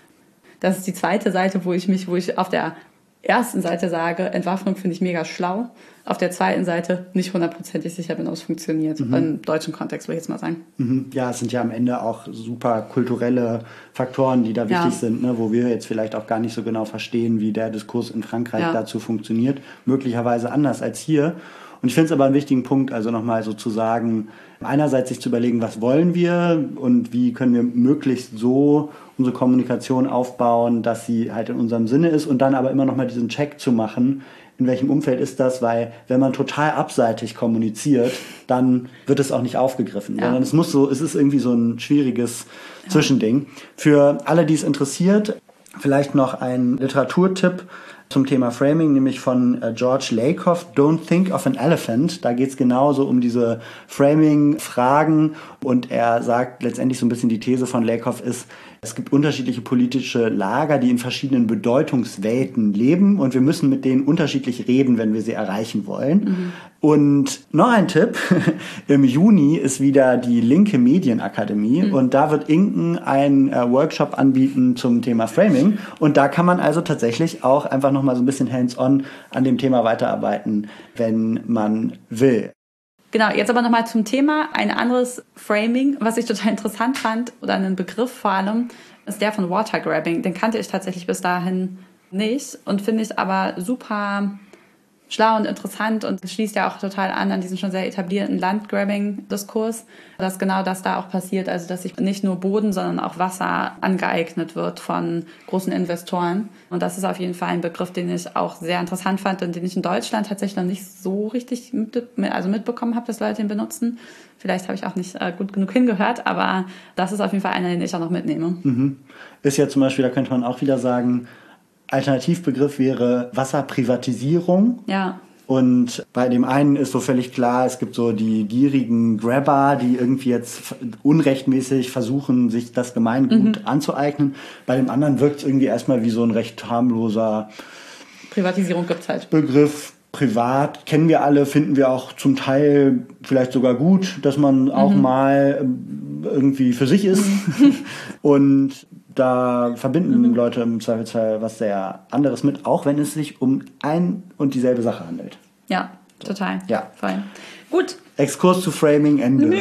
Das ist die zweite Seite, wo ich auf der ersten Seite sage, Entwaffnung finde ich mega schlau. Auf der zweiten Seite nicht hundertprozentig sicher bin, ob es funktioniert. Im deutschen Kontext würde ich jetzt mal sagen. Ja, es sind ja am Ende auch super kulturelle Faktoren, die da wichtig sind, ne? Wo wir jetzt vielleicht auch gar nicht so genau verstehen, wie der Diskurs in Frankreich dazu funktioniert. Möglicherweise anders als hier. Und ich finde es aber einen wichtigen Punkt, also nochmal sozusagen einerseits sich zu überlegen, was wollen wir und wie können wir möglichst so unsere Kommunikation aufbauen, dass sie halt in unserem Sinne ist und dann aber immer nochmal diesen Check zu machen, in welchem Umfeld ist das, weil wenn man total abseitig kommuniziert, dann wird es auch nicht aufgegriffen, sondern es ist irgendwie so ein schwieriges Zwischending. Für alle, die es interessiert, vielleicht noch ein Literaturtipp zum Thema Framing, nämlich von George Lakoff, Don't Think of an Elephant. Da geht es genauso um diese Framing-Fragen und er sagt letztendlich so ein bisschen, die These von Lakoff ist, es gibt unterschiedliche politische Lager, die in verschiedenen Bedeutungswelten leben und wir müssen mit denen unterschiedlich reden, wenn wir sie erreichen wollen. Und noch ein Tipp, im Juni ist wieder die Linke Medienakademie und da wird Inken einen Workshop anbieten zum Thema Framing und da kann man also tatsächlich auch einfach nochmal so ein bisschen hands-on an dem Thema weiterarbeiten, wenn man will. Genau, jetzt aber nochmal zum Thema. Ein anderes Framing, was ich total interessant fand, oder einen Begriff vor allem, ist der von Watergrabbing. Den kannte ich tatsächlich bis dahin nicht und finde ich aber super schlau und interessant und schließt ja auch total an diesen schon sehr etablierten Landgrabbing-Diskurs, dass genau das da auch passiert, also dass sich nicht nur Boden, sondern auch Wasser angeeignet wird von großen Investoren. Und das ist auf jeden Fall ein Begriff, den ich auch sehr interessant fand und den ich in Deutschland tatsächlich noch nicht so richtig mitbekommen habe, dass Leute ihn benutzen. Vielleicht habe ich auch nicht gut genug hingehört, aber das ist auf jeden Fall einer, den ich auch noch mitnehme. Ist ja zum Beispiel, da könnte man auch wieder sagen, Alternativbegriff wäre Wasserprivatisierung. Ja. Und bei dem einen ist so völlig klar, es gibt so die gierigen Grabber, die irgendwie jetzt unrechtmäßig versuchen, sich das Gemeingut anzueignen. Bei dem anderen wirkt es irgendwie erstmal wie so ein recht harmloser Privatisierung gibt's halt. Begriff. Privat kennen wir alle, finden wir auch zum Teil vielleicht sogar gut, dass man auch mal irgendwie für sich ist. Und da verbinden Leute im Zweifelsfall was sehr anderes mit, auch wenn es sich um ein und dieselbe Sache handelt. Ja, total. Ja. Voll. Gut. Exkurs zu Framing, Ende.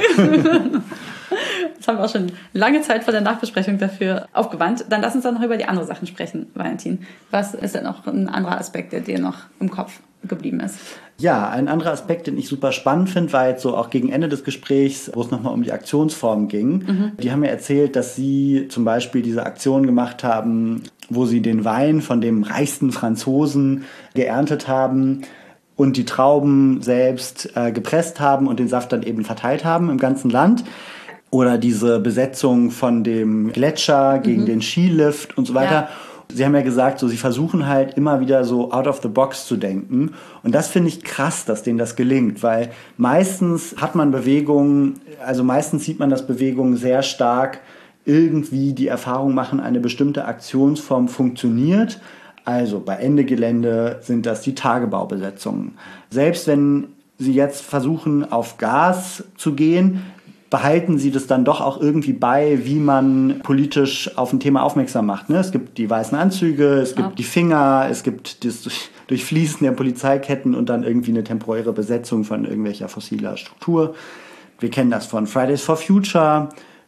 Jetzt haben wir auch schon lange Zeit vor der Nachbesprechung dafür aufgewandt. Dann lass uns doch noch über die anderen Sachen sprechen, Valentin. Was ist denn noch ein anderer Aspekt, der dir noch im Kopf geblieben ist? Ja, ein anderer Aspekt, den ich super spannend finde, war jetzt so auch gegen Ende des Gesprächs, wo es nochmal um die Aktionsform ging. Die haben mir erzählt, dass sie zum Beispiel diese Aktion gemacht haben, wo sie den Wein von dem reichsten Franzosen geerntet haben und die Trauben selbst gepresst haben und den Saft dann eben verteilt haben im ganzen Land. Oder diese Besetzung von dem Gletscher gegen den Skilift und so weiter. Sie haben ja gesagt, so, sie versuchen halt immer wieder so out of the box zu denken. Und das finde ich krass, dass denen das gelingt, weil meistens hat man Bewegungen, also meistens sieht man, dass Bewegungen sehr stark irgendwie die Erfahrung machen, eine bestimmte Aktionsform funktioniert. Also bei Ende Gelände sind das die Tagebaubesetzungen. Selbst wenn Sie jetzt versuchen, auf Gas zu gehen, behalten Sie das dann doch auch irgendwie bei, wie man politisch auf ein Thema aufmerksam macht. Ne? Es gibt die weißen Anzüge, es gibt die Finger, es gibt das Durchfließen der Polizeiketten und dann irgendwie eine temporäre Besetzung von irgendwelcher fossiler Struktur. Wir kennen das von Fridays for Future,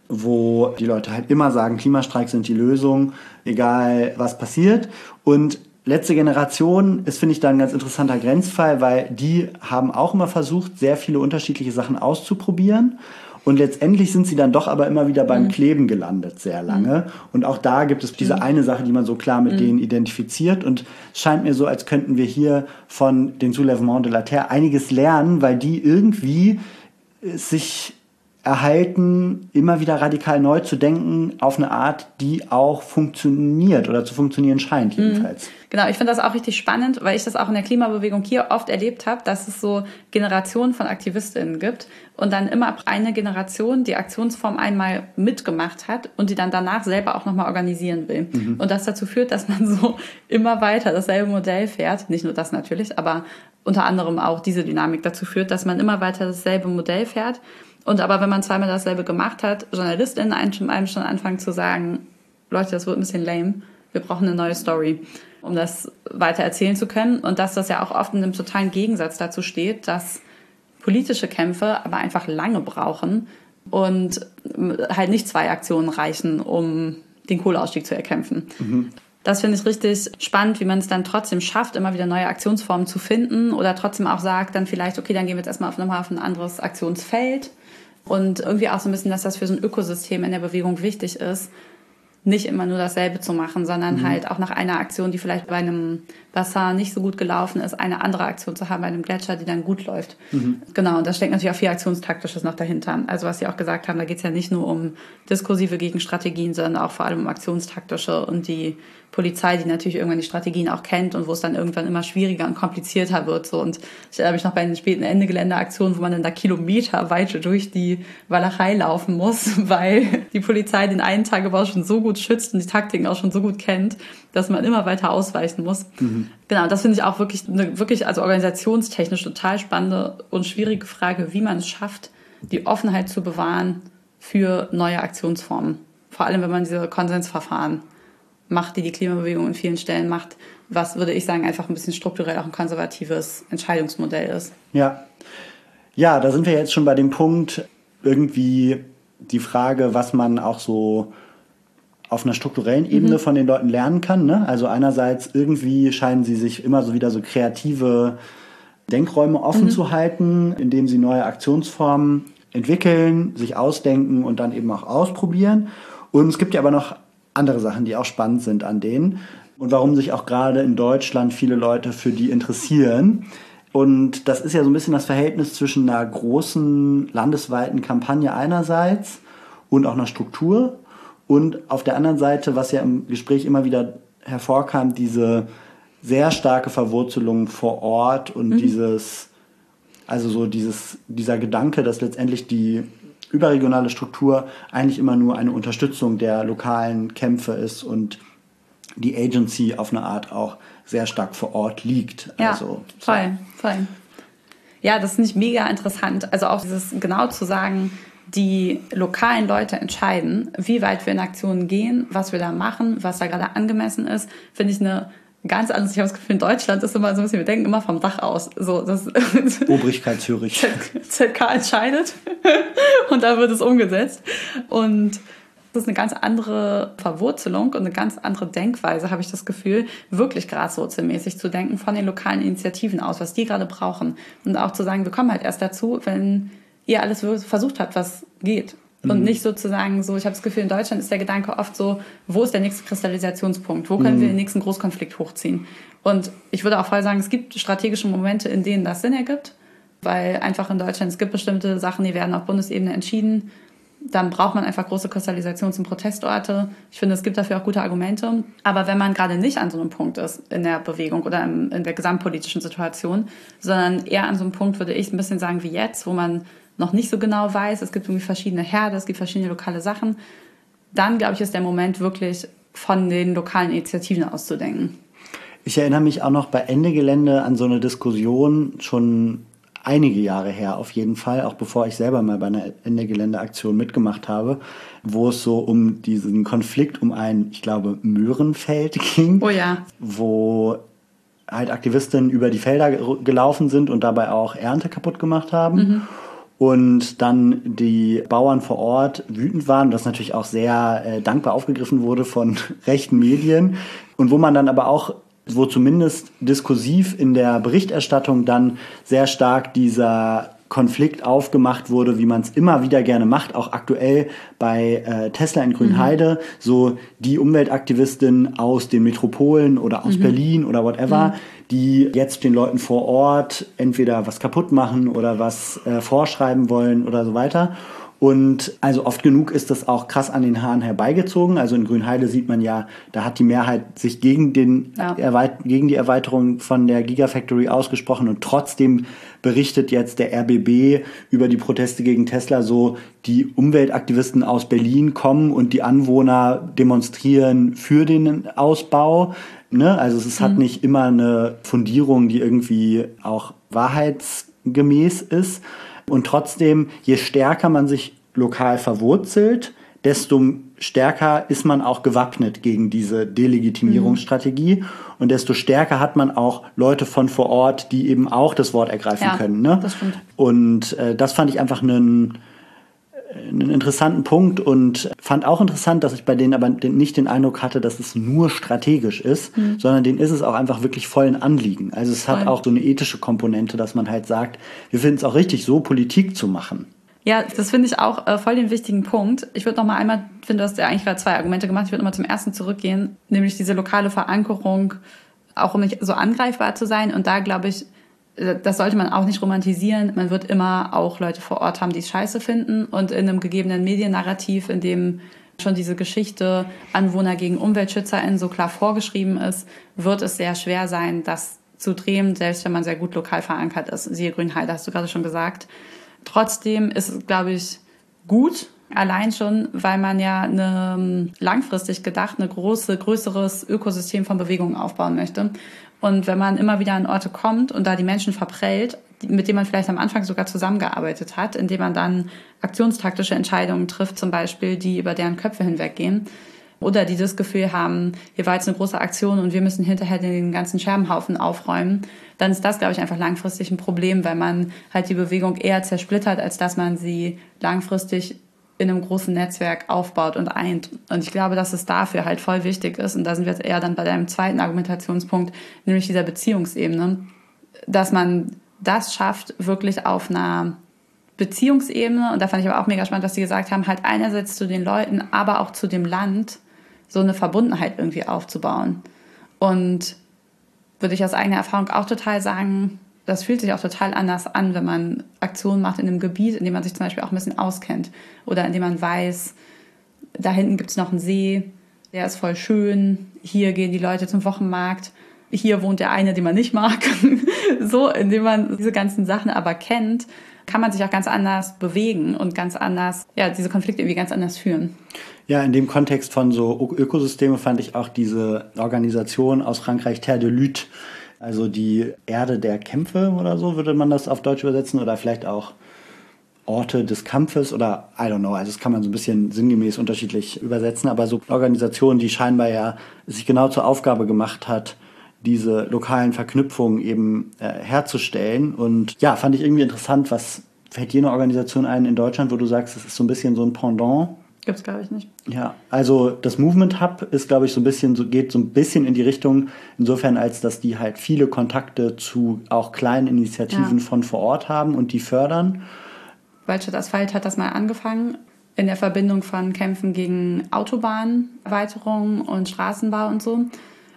wo die Leute halt immer sagen, Klimastreiks sind die Lösung, egal was passiert. Und letzte Generation ist, finde ich, da ein ganz interessanter Grenzfall, weil die haben auch immer versucht, sehr viele unterschiedliche Sachen auszuprobieren. Und letztendlich sind sie dann doch aber immer wieder beim Kleben gelandet, sehr lange. Und auch da gibt es diese eine Sache, die man so klar mit denen identifiziert. Und es scheint mir so, als könnten wir hier von den Soulèvements de la Terre einiges lernen, weil die irgendwie sich erhalten, immer wieder radikal neu zu denken, auf eine Art, die auch funktioniert oder zu funktionieren scheint jedenfalls. Genau, ich finde das auch richtig spannend, weil ich das auch in der Klimabewegung hier oft erlebt habe, dass es so Generationen von AktivistInnen gibt und dann immer eine Generation die Aktionsform einmal mitgemacht hat und die dann danach selber auch nochmal organisieren will. Und das dazu führt, dass man so immer weiter dasselbe Modell fährt. Nicht nur das natürlich, aber unter anderem auch diese Dynamik dazu führt, dass man immer weiter dasselbe Modell fährt. Und aber wenn man zweimal dasselbe gemacht hat, JournalistInnen einem schon anfangen zu sagen, Leute, das wird ein bisschen lame, wir brauchen eine neue Story, um das weiter erzählen zu können. Und dass das ja auch oft in einem totalen Gegensatz dazu steht, dass politische Kämpfe aber einfach lange brauchen und halt nicht 2 Aktionen reichen, um den Kohleausstieg zu erkämpfen. Das finde ich richtig spannend, wie man es dann trotzdem schafft, immer wieder neue Aktionsformen zu finden oder trotzdem auch sagt, dann vielleicht, okay, dann gehen wir jetzt erstmal auf ein anderes Aktionsfeld. Und irgendwie auch so ein bisschen, dass das für so ein Ökosystem in der Bewegung wichtig ist, nicht immer nur dasselbe zu machen, sondern halt auch nach einer Aktion, die vielleicht bei einem Wasser nicht so gut gelaufen ist, eine andere Aktion zu haben bei einem Gletscher, die dann gut läuft. Genau, und da steckt natürlich auch viel Aktionstaktisches noch dahinter. Also was Sie auch gesagt haben, da geht es ja nicht nur um diskursive Gegenstrategien, sondern auch vor allem um aktionstaktische und die Polizei, die natürlich irgendwann die Strategien auch kennt und wo es dann irgendwann immer schwieriger und komplizierter wird. So. Und ich erinnere mich noch bei den späten Ende-Gelände-Aktionen, wo man dann da kilometerweit durch die Walachei laufen muss, weil die Polizei den einen Tagebau schon so gut schützt und die Taktiken auch schon so gut kennt, dass man immer weiter ausweichen muss. Genau, das finde ich auch wirklich also organisationstechnisch total spannende und schwierige Frage, wie man es schafft, die Offenheit zu bewahren für neue Aktionsformen. Vor allem, wenn man diese Konsensverfahren macht, die Klimabewegung in vielen Stellen macht, was, würde ich sagen, einfach ein bisschen strukturell auch ein konservatives Entscheidungsmodell ist. Ja, da sind wir jetzt schon bei dem Punkt, irgendwie die Frage, was man auch so auf einer strukturellen Ebene von den Leuten lernen kann. Ne? Also einerseits irgendwie scheinen sie sich immer so wieder so kreative Denkräume offen zu halten, indem sie neue Aktionsformen entwickeln, sich ausdenken und dann eben auch ausprobieren. Und es gibt ja aber noch andere Sachen, die auch spannend sind an denen und warum sich auch gerade in Deutschland viele Leute für die interessieren. Und das ist ja so ein bisschen das Verhältnis zwischen einer großen landesweiten Kampagne einerseits und auch einer Struktur und auf der anderen Seite, was ja im Gespräch immer wieder hervorkam, diese sehr starke Verwurzelung vor Ort und dieser Gedanke, dass letztendlich die überregionale Struktur eigentlich immer nur eine Unterstützung der lokalen Kämpfe ist und die Agency auf eine Art auch sehr stark vor Ort liegt. Ja, also, voll. Ja, das finde ich mega interessant. Also auch dieses genau zu sagen, die lokalen Leute entscheiden, wie weit wir in Aktionen gehen, was wir da machen, was da gerade angemessen ist, finde ich eine ganz anders. Ich habe das Gefühl, in Deutschland ist immer so ein bisschen, wir denken immer vom Dach aus. So, das Obrigkeit Zürich. ZK entscheidet und da wird es umgesetzt. Und das ist eine ganz andere Verwurzelung und eine ganz andere Denkweise, habe ich das Gefühl, wirklich graswurzelmäßig zu denken von den lokalen Initiativen aus, was die gerade brauchen. Und auch zu sagen, wir kommen halt erst dazu, wenn ihr alles versucht habt, was geht. Und nicht sozusagen so, ich habe das Gefühl, in Deutschland ist der Gedanke oft so, wo ist der nächste Kristallisationspunkt? Wo können wir den nächsten Großkonflikt hochziehen? Und ich würde auch voll sagen, es gibt strategische Momente, in denen das Sinn ergibt, weil einfach in Deutschland, es gibt bestimmte Sachen, die werden auf Bundesebene entschieden. dann braucht man einfach große Kristallisations- und Protestorte. Ich finde, es gibt dafür auch gute Argumente. Aber wenn man gerade nicht an so einem Punkt ist in der Bewegung oder in der gesamtpolitischen Situation, sondern eher an so einem Punkt, würde ich ein bisschen sagen wie jetzt, wo man noch nicht so genau weiß, es gibt irgendwie verschiedene Herde, es gibt verschiedene lokale Sachen, dann, glaube ich, ist der Moment wirklich von den lokalen Initiativen auszudenken. Ich erinnere mich auch noch bei Ende Gelände an so eine Diskussion schon einige Jahre her auf jeden Fall, auch bevor ich selber mal bei einer Ende Gelände-Aktion mitgemacht habe, wo es so um diesen Konflikt um ein, ich glaube, Möhrenfeld ging, wo halt Aktivistinnen über die Felder gelaufen sind und dabei auch Ernte kaputt gemacht haben. Und dann die Bauern vor Ort wütend waren, das natürlich auch sehr dankbar aufgegriffen wurde von rechten Medien. Und wo man dann aber auch, wo zumindest diskursiv in der Berichterstattung dann sehr stark dieser Konflikt aufgemacht wurde, wie man es immer wieder gerne macht, auch aktuell bei Tesla in Grünheide, so die Umweltaktivistin aus den Metropolen oder aus Berlin oder whatever, die jetzt den Leuten vor Ort entweder was kaputt machen oder was vorschreiben wollen oder so weiter. Und also oft genug ist das auch krass an den Haaren herbeigezogen. Also in Grünheide sieht man ja, da hat die Mehrheit sich gegen die Erweiterung von der Gigafactory ausgesprochen und trotzdem berichtet jetzt der RBB über die Proteste gegen Tesla so, die Umweltaktivisten aus Berlin kommen und die Anwohner demonstrieren für den Ausbau. Ne? Also es hat nicht immer eine Fundierung, die irgendwie auch wahrheitsgemäß ist. Und trotzdem, je stärker man sich lokal verwurzelt, desto stärker ist man auch gewappnet gegen diese Delegitimierungsstrategie und desto stärker hat man auch Leute von vor Ort, die eben auch das Wort ergreifen können. Ne? Das stimmt. Und das fand ich einfach einen interessanten Punkt und fand auch interessant, dass ich bei denen aber nicht den Eindruck hatte, dass es nur strategisch ist, sondern denen ist es auch einfach wirklich voll ein Anliegen. Also es hat auch so eine ethische Komponente, dass man halt sagt, wir finden es auch richtig, so Politik zu machen. Ja, das finde ich auch voll den wichtigen Punkt. Ich würde noch mal einmal, finde, du hast ja eigentlich gerade 2 Argumente gemacht, ich würde noch mal zum ersten zurückgehen, nämlich diese lokale Verankerung, auch um nicht so angreifbar zu sein. Und da glaube ich, das sollte man auch nicht romantisieren. Man wird immer auch Leute vor Ort haben, die es scheiße finden. Und in einem gegebenen Mediennarrativ, in dem schon diese Geschichte Anwohner gegen UmweltschützerInnen so klar vorgeschrieben ist, wird es sehr schwer sein, das zu drehen, selbst wenn man sehr gut lokal verankert ist. Siehe Grünheide, hast du gerade schon gesagt. Trotzdem ist es, glaube ich, gut, allein schon, weil man ja langfristig gedacht größeres Ökosystem von Bewegungen aufbauen möchte. Und wenn man immer wieder an Orte kommt und da die Menschen verprellt, mit denen man vielleicht am Anfang sogar zusammengearbeitet hat, indem man dann aktionstaktische Entscheidungen trifft, zum Beispiel, die über deren Köpfe hinweggehen, oder die das Gefühl haben, hier war jetzt eine große Aktion und wir müssen hinterher den ganzen Scherbenhaufen aufräumen, dann ist das, glaube ich, einfach langfristig ein Problem, weil man halt die Bewegung eher zersplittert, als dass man sie langfristig in einem großen Netzwerk aufbaut und eint. Und ich glaube, dass es dafür halt voll wichtig ist, und da sind wir jetzt eher dann bei deinem zweiten Argumentationspunkt, nämlich dieser Beziehungsebene, dass man das schafft, wirklich auf einer Beziehungsebene, und da fand ich aber auch mega spannend, was die gesagt haben, halt einerseits zu den Leuten, aber auch zu dem Land so eine Verbundenheit irgendwie aufzubauen. Und würde ich aus eigener Erfahrung auch total sagen, das fühlt sich auch total anders an, wenn man Aktionen macht in einem Gebiet, in dem man sich zum Beispiel auch ein bisschen auskennt oder in dem man weiß, da hinten gibt es noch einen See, der ist voll schön, hier gehen die Leute zum Wochenmarkt, hier wohnt der eine, den man nicht mag. So, indem man diese ganzen Sachen aber kennt, kann man sich auch ganz anders bewegen und ganz anders, diese Konflikte irgendwie ganz anders führen. Ja, in dem Kontext von so Ökosysteme fand ich auch diese Organisation aus Frankreich, Terre de Lutte, also die Erde der Kämpfe oder so, würde man das auf Deutsch übersetzen, oder vielleicht auch Orte des Kampfes oder I don't know, also das kann man so ein bisschen sinngemäß unterschiedlich übersetzen, aber so Organisationen, die scheinbar ja sich genau zur Aufgabe gemacht hat, diese lokalen Verknüpfungen eben herzustellen. Und ja, fand ich irgendwie interessant, was fällt dir eine Organisation ein in Deutschland, wo du sagst, es ist so ein bisschen so ein Pendant? Gibt's, glaube ich, nicht. Ja, also das Movement Hub ist, glaube ich, geht so ein bisschen in die Richtung, insofern als dass die halt viele Kontakte zu auch kleinen Initiativen von vor Ort haben und die fördern. Waldstadt Asphalt hat das mal angefangen in der Verbindung von Kämpfen gegen Autobahnerweiterung und Straßenbau und so.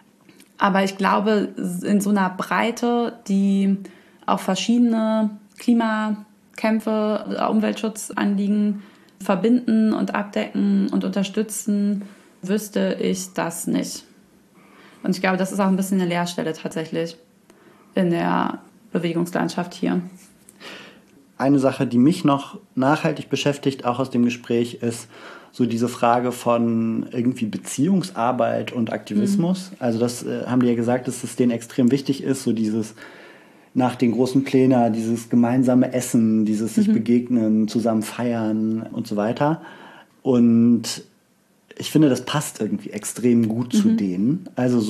Aber ich glaube, in so einer Breite, die auch verschiedene Klimakämpfe, Umweltschutzanliegen verbinden und abdecken und unterstützen, wüsste ich das nicht. Und ich glaube, das ist auch ein bisschen eine Leerstelle tatsächlich in der Bewegungslandschaft hier. Eine Sache, die mich noch nachhaltig beschäftigt, auch aus dem Gespräch, ist so diese Frage von irgendwie Beziehungsarbeit und Aktivismus. Also das haben die ja gesagt, dass es denen extrem wichtig ist, so dieses nach den großen Plänen, dieses gemeinsame Essen, dieses sich begegnen, zusammen feiern und so weiter. Und ich finde, das passt irgendwie extrem gut zu denen. Also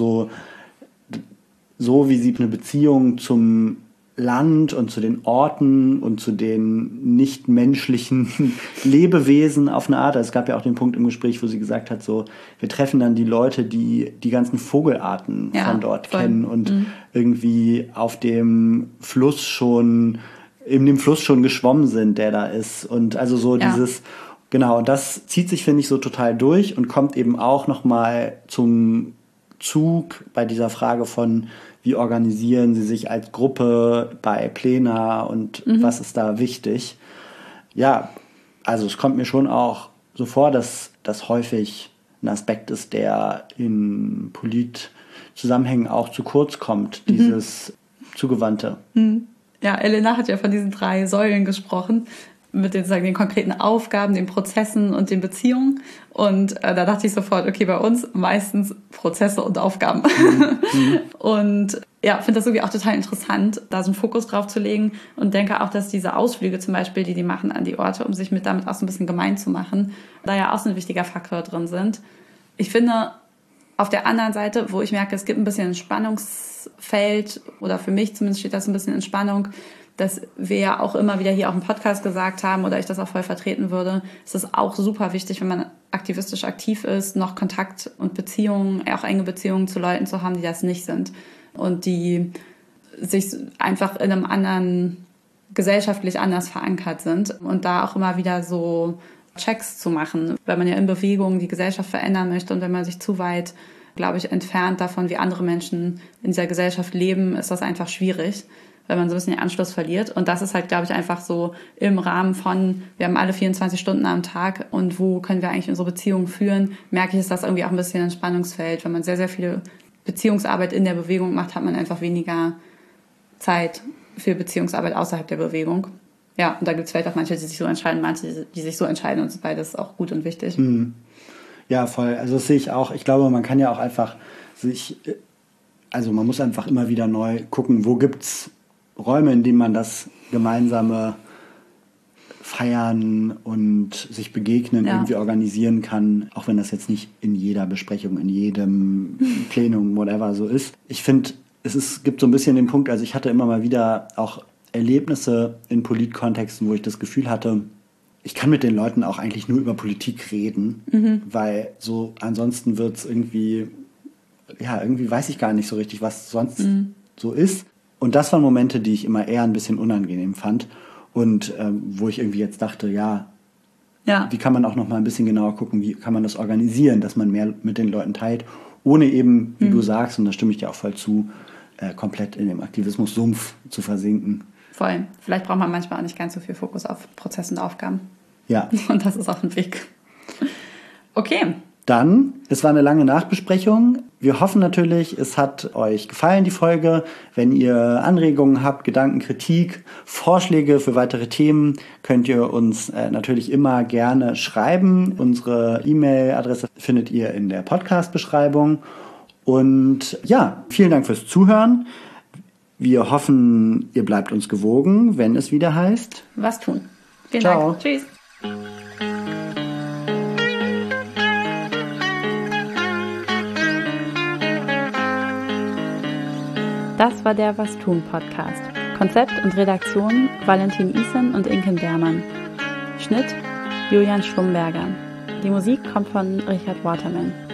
so wie sie eine Beziehung zum Land und zu den Orten und zu den nichtmenschlichen Lebewesen auf eine Art. Also es gab ja auch den Punkt im Gespräch, wo sie gesagt hat, so, wir treffen dann die Leute, die die ganzen Vogelarten von dort kennen und irgendwie auf dem Fluss schon, in dem Fluss schon geschwommen sind, der da ist. Und also so dieses, genau, das zieht sich, finde ich, so total durch und kommt eben auch nochmal zum Zug bei dieser Frage von, wie organisieren sie sich als Gruppe bei Plena und was ist da wichtig. Ja, also es kommt mir schon auch so vor, dass das häufig ein Aspekt ist, der in Politzusammenhängen auch zu kurz kommt, dieses Zugewandte. Ja, Elena hat ja von diesen 3 Säulen gesprochen, mit den konkreten Aufgaben, den Prozessen und den Beziehungen. Und da dachte ich sofort, okay, bei uns meistens Prozesse und Aufgaben. Und ja, finde das irgendwie auch total interessant, da so einen Fokus drauf zu legen und denke auch, dass diese Ausflüge zum Beispiel, die machen an die Orte, um sich damit auch so ein bisschen gemein zu machen, da ja auch so ein wichtiger Faktor drin sind. Ich finde, auf der anderen Seite, wo ich merke, es gibt ein bisschen ein Spannungsfeld, oder für mich zumindest steht das ein bisschen in Spannung, dass wir ja auch immer wieder hier auch im Podcast gesagt haben, oder ich das auch voll vertreten würde, es ist auch super wichtig, wenn man aktivistisch aktiv ist, noch Kontakt und Beziehungen, auch enge Beziehungen zu Leuten zu haben, die das nicht sind und die sich einfach in einem anderen, gesellschaftlich anders verankert sind und da auch immer wieder so Checks zu machen, weil man ja in Bewegung die Gesellschaft verändern möchte und wenn man sich zu weit, glaube ich, entfernt davon, wie andere Menschen in dieser Gesellschaft leben, ist das einfach schwierig, weil man so ein bisschen den Anschluss verliert. Und das ist halt, glaube ich, einfach so im Rahmen von, wir haben alle 24 Stunden am Tag und wo können wir eigentlich unsere Beziehungen führen, merke ich, ist das irgendwie auch ein bisschen ein Spannungsfeld. Wenn man sehr, sehr viele Beziehungsarbeit in der Bewegung macht, hat man einfach weniger Zeit für Beziehungsarbeit außerhalb der Bewegung. Ja, und da gibt es vielleicht auch manche, die sich so entscheiden, manche, die sich so entscheiden und beides ist auch gut und wichtig. Ja, voll. Also das sehe ich auch. Ich glaube, man kann ja auch einfach man muss einfach immer wieder neu gucken, wo gibt's Räume, in denen man das gemeinsame Feiern und sich begegnen irgendwie organisieren kann, auch wenn das jetzt nicht in jeder Besprechung, in jedem Plenum, whatever so ist. Ich finde, gibt so ein bisschen den Punkt, also ich hatte immer mal wieder auch Erlebnisse in Politkontexten, wo ich das Gefühl hatte, ich kann mit den Leuten auch eigentlich nur über Politik reden, weil so ansonsten wird es irgendwie weiß ich gar nicht so richtig, was sonst so ist. Und das waren Momente, die ich immer eher ein bisschen unangenehm fand und wo ich irgendwie jetzt dachte, wie kann man auch noch mal ein bisschen genauer gucken, wie kann man das organisieren, dass man mehr mit den Leuten teilt, ohne eben, wie du sagst, und da stimme ich dir auch voll zu, komplett in dem Aktivismus-Sumpf zu versinken. Voll. Vielleicht braucht man manchmal auch nicht ganz so viel Fokus auf Prozesse und Aufgaben. Ja. Und das ist auch ein Weg. Okay. Dann, es war eine lange Nachbesprechung. Wir hoffen natürlich, es hat euch gefallen, die Folge. Wenn ihr Anregungen habt, Gedanken, Kritik, Vorschläge für weitere Themen, könnt ihr uns natürlich immer gerne schreiben. Unsere E-Mail-Adresse findet ihr in der Podcast-Beschreibung. Und ja, vielen Dank fürs Zuhören. Wir hoffen, ihr bleibt uns gewogen, wenn es wieder heißt... Was tun. Vielen Ciao. Dank. Tschüss. Das war der Was tun Podcast. Konzept und Redaktion Valentin Isen und Inken Bermann. Schnitt Julian Schlumberger. Die Musik kommt von Richard Waterman.